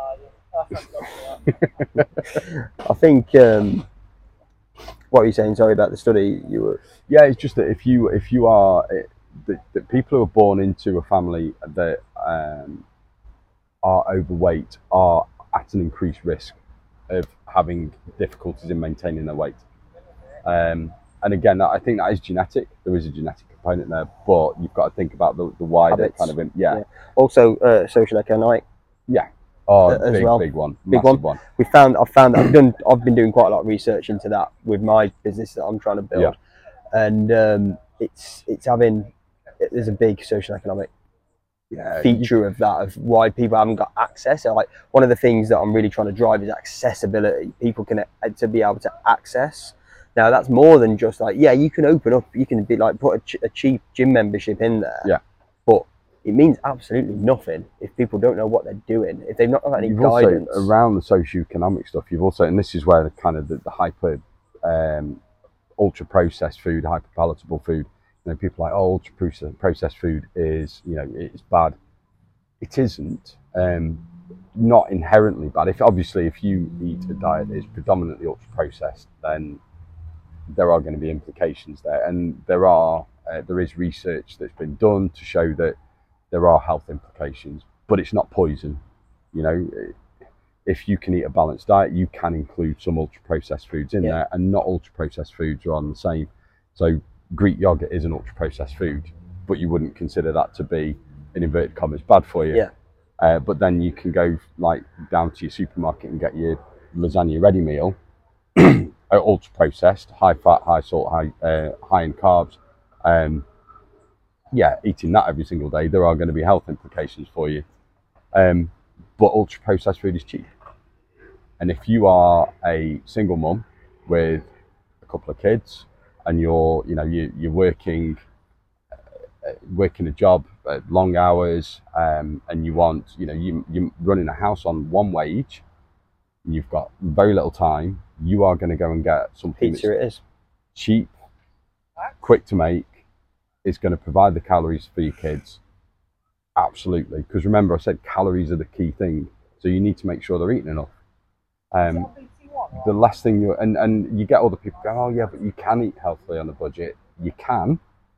are you? I think. Um, what were you saying? Sorry about the study. You were. Yeah, it's just that if you if you are the, the people who are born into a family that um, are overweight are at an increased risk of having difficulties in maintaining their weight. Um, and again, I think that is genetic. There is a genetic component there, but you've got to think about the, the wider Habits. kind of, yeah. yeah. Also, uh, social economic. Yeah. Oh, uh, as big, well. big one. Big Massive one. one. We found, I've found that I've done, I've been doing quite a lot of research into that with my business that I'm trying to build. Yeah. And um, it's, it's having, there's a big social economic yeah, feature you, of that, of why people haven't got access. So like one of the things that I'm really trying to drive is accessibility. People can, to be able to access. Now that's more than just like, yeah, you can open up, you can be like, put a, ch a cheap gym membership in there. Yeah. But it means absolutely nothing if people don't know what they're doing, if they've not got any you've guidance. Also, around the socio-economic stuff, you've also, and this is where the kind of the, the hyper, um, ultra processed food, hyper palatable food, you know, people are like, oh, ultra processed food is, you know, it's bad. It isn't. Um, not inherently bad. If obviously, if you eat a diet that is predominantly ultra processed, then there are going to be implications there, and there are uh, there is research that's been done to show that there are health implications, but it's not poison. You know, if you can eat a balanced diet, you can include some ultra processed foods in yeah. there, and not ultra processed foods are on the same. So Greek yogurt is an ultra processed food, but you wouldn't consider that to be, in inverted commas, bad for you. Yeah. Uh, but then you can go like down to your supermarket and get your lasagna ready meal, ultra processed, high fat, high salt, high uh, high in carbs. Um, yeah, eating that every single day, there are going to be health implications for you. Um, but ultra processed food is cheap. And if you are a single mum with a couple of kids and you're, you know, you, you're working, uh, working a job at long hours, um, and you want, you know, you, you're running a house on one wage, and you've got very little time, you are going to go and get something Pizza that's it is. cheap, quick to make, is going to provide the calories for your kids. Absolutely. Because remember, I said calories are the key thing. So you need to make sure they're eating enough. Um, the last thing you, and, and you get other people going, oh yeah, but you can eat healthily on a budget. You can.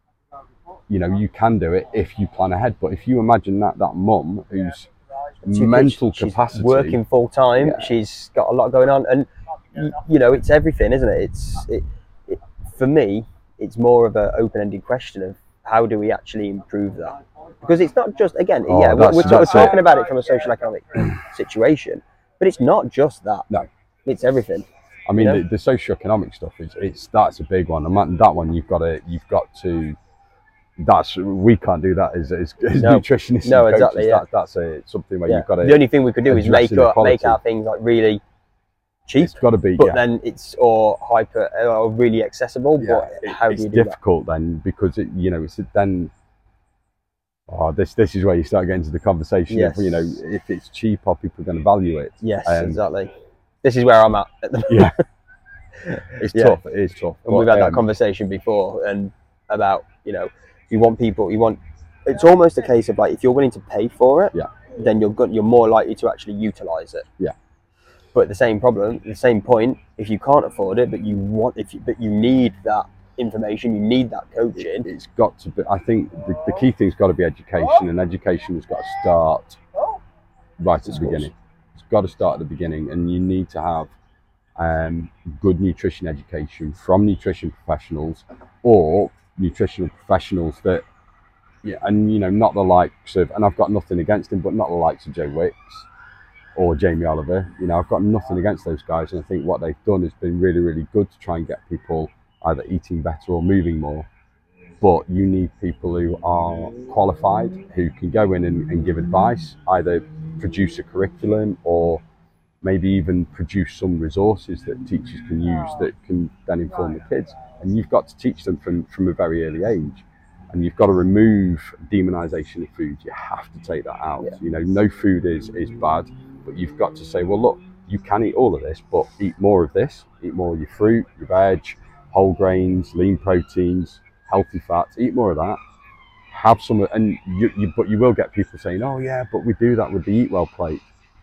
You know, you can do it if you plan ahead. But if you imagine that, that mum who's She- mental she's capacity. working full time, Yeah. she's got a lot going on, and y- you know, it's everything, isn't it? It's it, it, for me, it's more of an open-ended question of how do we actually improve that? Because it's not just, again, Oh, yeah, we're, that's- we're, ta- we're that's talking it. about it from a social economic situation, but it's not just that. No. It's everything. I mean, You know? the, the socio-economic stuff is it's that's a big one, and that, that one you've got to you've got to. That's we can't do that as as, as No. nutritionists. No, and coaches. exactly, yeah. That, that's a something where Yeah. you've got to. The only thing we could do is address make up, make inequality. our things like really cheap, It's got to be, but yeah. then it's or hyper or really accessible. Yeah, But it- how it's do you do difficult then because it, you know, it's then. Oh, this this is where you start getting to the conversation Yes. of, you know, if it's cheap, are people going to value it? that? Yes, Um, exactly. This is where I'm at. at the Yeah, it's Yeah. tough. It is tough. And we've But, had that um, conversation before, and about, you know, you want people, you want. It's almost a case of like, if you're willing to pay for it, Yeah. then you're good. You're more likely to actually utilize it. Yeah. But the same problem, the same point, if you can't afford it, but you want, if you, but you need that information, you need that coaching. It's got to be. I think the, the key thing's got to be education, and education has got to start right at the Schools. beginning. It's got to start at the beginning, and you need to have um, good nutrition education from nutrition professionals or nutritional professionals that, yeah, and you know, not the likes of, and I've got nothing against him, but not the likes of Joe Wicks, or Jamie Oliver. You know, I've got nothing against those guys, and I think what they've done has been really, really good to try and get people either eating better or moving more. But you need people who are qualified, who can go in and, and give advice, either produce a curriculum or maybe even produce some resources that teachers can use that can then inform the kids. And you've got to teach them from, from a very early age. And you've got to remove demonization of food. You have to take that out. Yeah. You know, no food is, is bad, but you've got to say, well, look, you can eat all of this, but eat more of this, eat more of your fruit, your veg, whole grains, lean proteins, healthy fats, eat more of that. Have some, and you, you, but you will get people saying, oh yeah, but we do that with the Eat Well plate.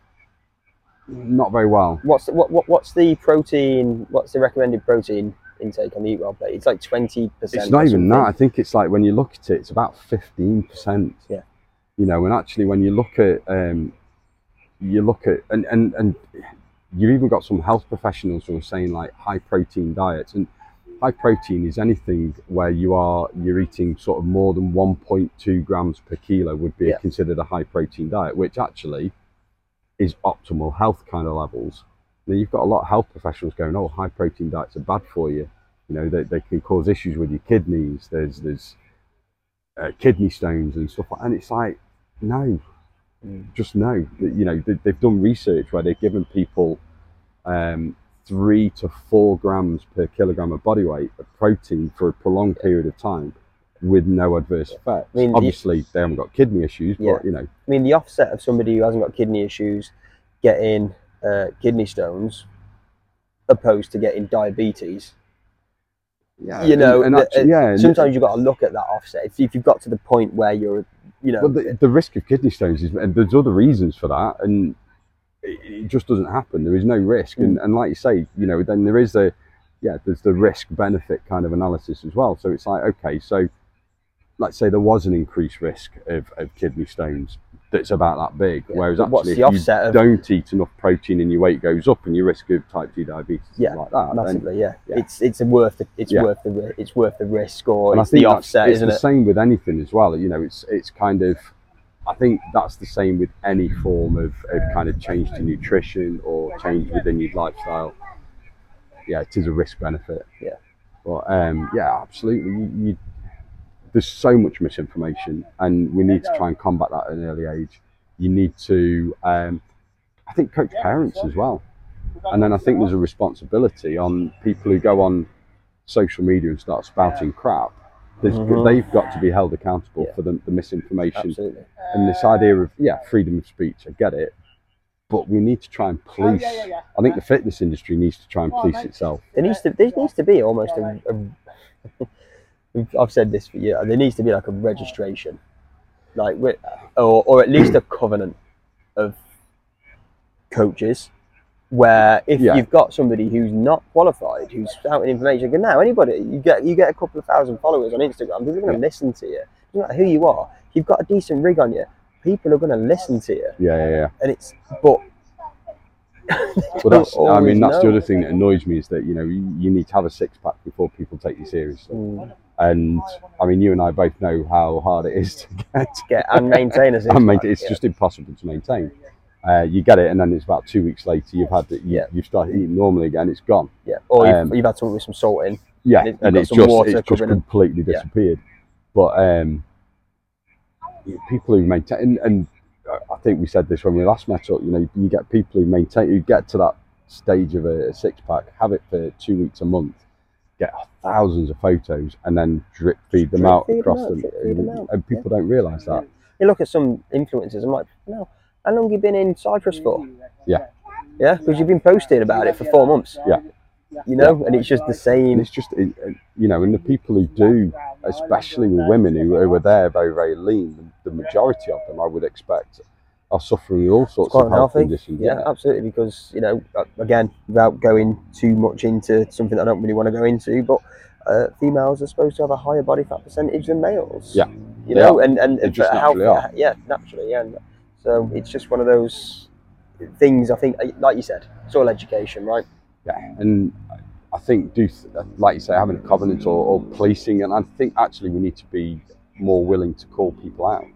Not very well. What's the, what, what what's the protein? What's the recommended protein intake on the Eat Well plate? It's like twenty percent. It's not even that. I think it's like when you look at it, it's about fifteen percent. Yeah. You know, and actually when you look at, um, you look at, and, and, and you've even got some health professionals who are saying like high protein diets, and high protein is anything where you are, you're eating sort of more than one point two grams per kilo would be Yeah. considered a high protein diet, which actually is optimal health kind of levels. Now you've got a lot of health professionals going, oh, high protein diets are bad for you. You know, they, they can cause issues with your kidneys. There's there's uh, kidney stones and stuff like that. And it's like, no, Mm. just no. You know, they, they've done research where they've given people um, three to four grams per kilogram of body weight of protein for a prolonged period of time with no adverse effects. I mean, obviously, the, they haven't got kidney issues, Yeah. but you know. I mean, the offset of somebody who hasn't got kidney issues getting uh, kidney stones, opposed to getting diabetes. Yeah, You know, and, and the- actually, yeah, and- sometimes you've got to look at that offset. If, if you've got to the point where you're, you know, Well, the, the risk of kidney stones is, and there's other reasons for that, and it, it just doesn't happen. There is no risk, and, and like you say, you know, then there is a, yeah, there's the risk benefit kind of analysis as well. So it's like, okay, so let's say there was an increased risk of, of kidney stones that's about that big, Yeah, whereas but what's actually the if offset you of- don't eat enough protein and your weight goes up and your risk of type two diabetes is Yeah, like that, then- massively, yeah. yeah. It's it's a worth the, it's Yeah. worth the ri- it's worth the risk, or And I it's think the that's- offset, it's isn't the it? same with anything as well. You know, it's it's kind of, I think that's the same with any form of, of kind of change to nutrition or change within your lifestyle. Yeah, it is a risk benefit. Yeah. But um, yeah, absolutely. You, you, there's so much misinformation, and we need to try and combat that at an early age. You need to, um, I think, coach parents as well. And then I think there's a responsibility on people who go on social media and start spouting crap. There's, Mhm. They've got to be held accountable Yeah. for the, the misinformation. Absolutely. And this idea of, yeah, freedom of speech, I get it. But we need to try and police. yeah, yeah, yeah. I think the fitness industry needs to try and police itself. There needs to there needs to be almost a, a I've said this for years. There needs to be like a registration, like with- or or at least a covenant of coaches, where if Yeah. you've got somebody who's not qualified, who's spouting information, go now anybody you get you get a couple of thousand followers on Instagram, people are going to Yeah. listen to you. No matter who you are, if you've got a decent rig on you, people are going to listen to you, Yeah, yeah, yeah. and it's but. Well, that's, I always mean, that's the know. other thing that annoys me is that, you know, you, you need to have a six pack before people take you seriously. Mm. And I mean, you and I both know how hard it is to get. Get and maintain a six I mean, pack, it's yeah. just impossible to maintain. Uh, you get it, and then it's about two weeks later, you've had it, you, Yeah. you've started eating normally again, it's gone. Yeah, or you've, Um, you've had something with some salt in. Yeah, And it- you've and got it's some just water it's just covering it. completely Yeah. disappeared. But um, people who maintain, and, and I think we said this when we last met up. You know, you get people who maintain, who get to that stage of a, a six pack, have it for two weeks a month, get thousands of photos, and then drip feed them Drip out feed them across out, them, drip feed them and, out, and people don't realise that. You look at some influencers, I'm like, no, how long have you been in Cyprus for? Yeah. Yeah, because you've been posting about it for four months. Yeah. You know, and it's just the And same. it's just, it, it- you know, and the people who do, especially with women who, who are there very, very lean, the, the majority of them, I would expect, are suffering with all sorts Quite of health unhealthy. conditions. Yeah, absolutely. Because you know, uh, again, without going too much into something I don't really want to go into, but uh, females are supposed to have a higher body fat percentage than males. Yeah, you they know, are. and and They just for health, naturally are. yeah, naturally, yeah. And so it's just one of those things. I think, like you said, it's all education, right? Yeah, and I think, do like you say, having a covenant or, or policing, and I think actually we need to be more willing to call people out.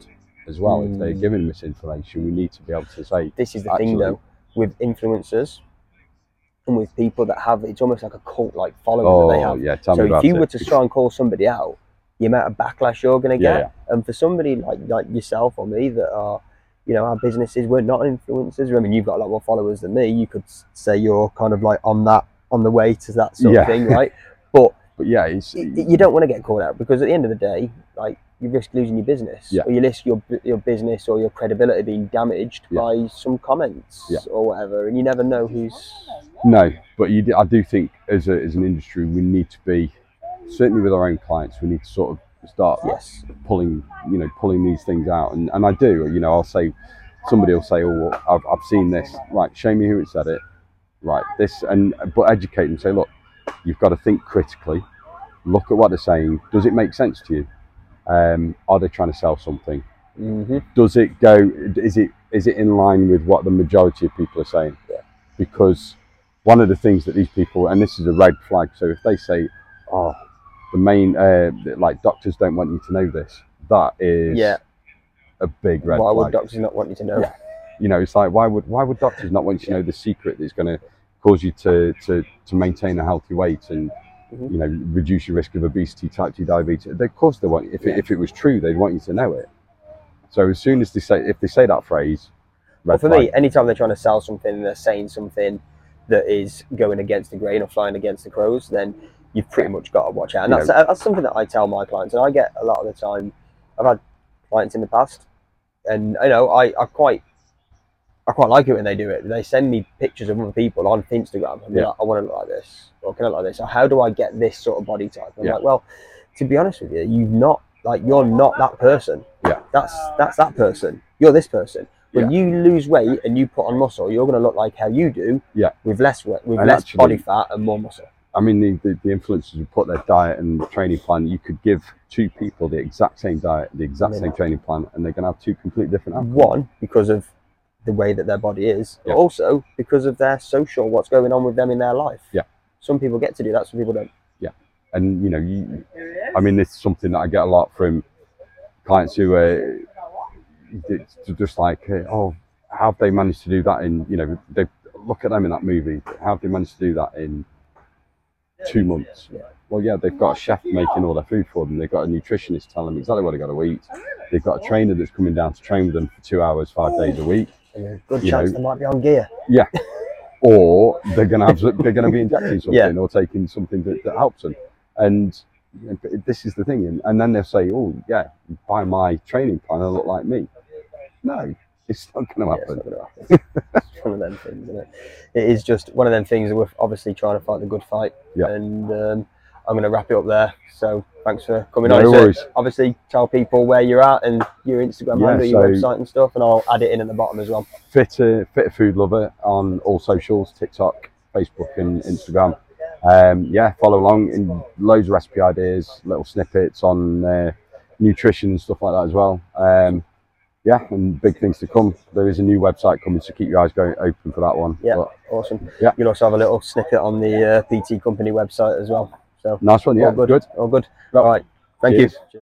as well. If they're Mm. giving misinformation, we need to be able to say, This is the actually, thing though, with influencers and with people that have, it's almost like a cult-like following oh, that they have. yeah, tell so me about if you it. were to try and call somebody out, the amount of backlash you're going to Yeah, get, and for somebody like like yourself or me that are, you know, our businesses, we're not influencers. I mean, you've got a lot more followers than me. You could say you're kind of like on that, on the way to that sort Yeah. of thing, right? But But yeah, it's, y- you don't want to get called out, because at the end of the day, like, you risk losing your business, Yeah. or you risk your your business or your credibility being damaged Yeah. by some comments Yeah. or whatever, and you never know who's. no, but you, do- I do think as, a, as an industry, we need to be, certainly with our own clients, we need to sort of start Yes. pulling, you know, pulling these things out. And, and I do, you know, I'll say, somebody will say, oh, well, I've, I've seen this, right, show me who it said it, right, this, and, but educate them, say, look, you've got to think critically, look at what they're saying, does it make sense to you? Um, are they trying to sell something? Mm-hmm. Does it go, is it is it in line with what the majority of people are saying? Yeah. Because one of the things that these people, and this is a red flag, so if they say, oh, the main, uh, like, doctors don't want you to know this, that is Yeah. a big red Why flag. would doctors not want you to know? Yeah. You know, it's like, why would why would doctors not want you to know the secret that's going to cause you to, to, to maintain a healthy weight and, Mhm. you know, reduce your risk of obesity, type two diabetes? Of course they want, if it, if it was true, they'd want you to know it. So as soon as they say, if they say that phrase, red Well, for flag. me, anytime they're trying to sell something and they're saying something that is going against the grain or flying against the crows, then you've pretty much got to watch out. And You that's, know- that's something that I tell my clients. And I get a lot of the time, I've had clients in the past, and you know, I, I quite I quite like it when they do it. They send me pictures of other people on Instagram, and they're Yeah. like, I want to look like this, or can I look like this? Or how do I get this sort of body type? And I'm Yeah. like, well, to be honest with you, you've not, like, you're not that person. Yeah. That's that's that person. You're this person. When Yeah. you lose weight and you put on muscle, you're going to look like how you do. Yeah. With less weight, with And less actually- body fat and more muscle. I mean, the, the, the influencers who put their diet and training plan, you could give two people the exact same diet, the exact Yeah. same training plan, and they're going to have two completely different outcomes. One, because of the way that their body is, Yeah. but also because of their social, what's going on with them in their life. Yeah. Some people get to do that, some people don't. And, you know, you, I mean, this is something that I get a lot from clients who are it's just like, uh, oh, how have they managed to do that in, you know, they look at them in that movie, how have they managed to do that in two months? Yeah. Well, yeah, they've got a chef making all their food for them. They've got a nutritionist telling them exactly what they've got to eat. They've got a trainer that's coming down to train with them for two hours, five days a week. And there's a good You chance know, they might be on gear. Yeah. Or they're going to have, they're going to be injecting something Yeah. or taking something that, that helps them. And you know, this is the thing. And, and then they'll say, oh, yeah, buy my training plan and look like me. No, it's not going to Yeah, it's happen. not gonna happen. It's one of them things, isn't it? It is just one of them things that we're obviously trying to fight the good fight. Yeah. And um, I'm going to wrap it up there. So thanks for coming No on. So worries. obviously, tell people where you're at and your Instagram Yeah, handle, your so- website and stuff, and I'll add it in at the bottom as well. Fitter, Fitter Food Lover on all socials, TikTok, Facebook and Instagram. Um, yeah, follow along, and loads of recipe ideas, little snippets on uh, nutrition and stuff like that as well. Um, yeah, and big things to come. There is a new website coming, so keep your eyes going open for that one. Yeah, But awesome. Yeah. You'll also have a little snippet on the uh, P T Company website as well. So nice one, yeah, all good. good. All good. All right. Thank Cheers. you.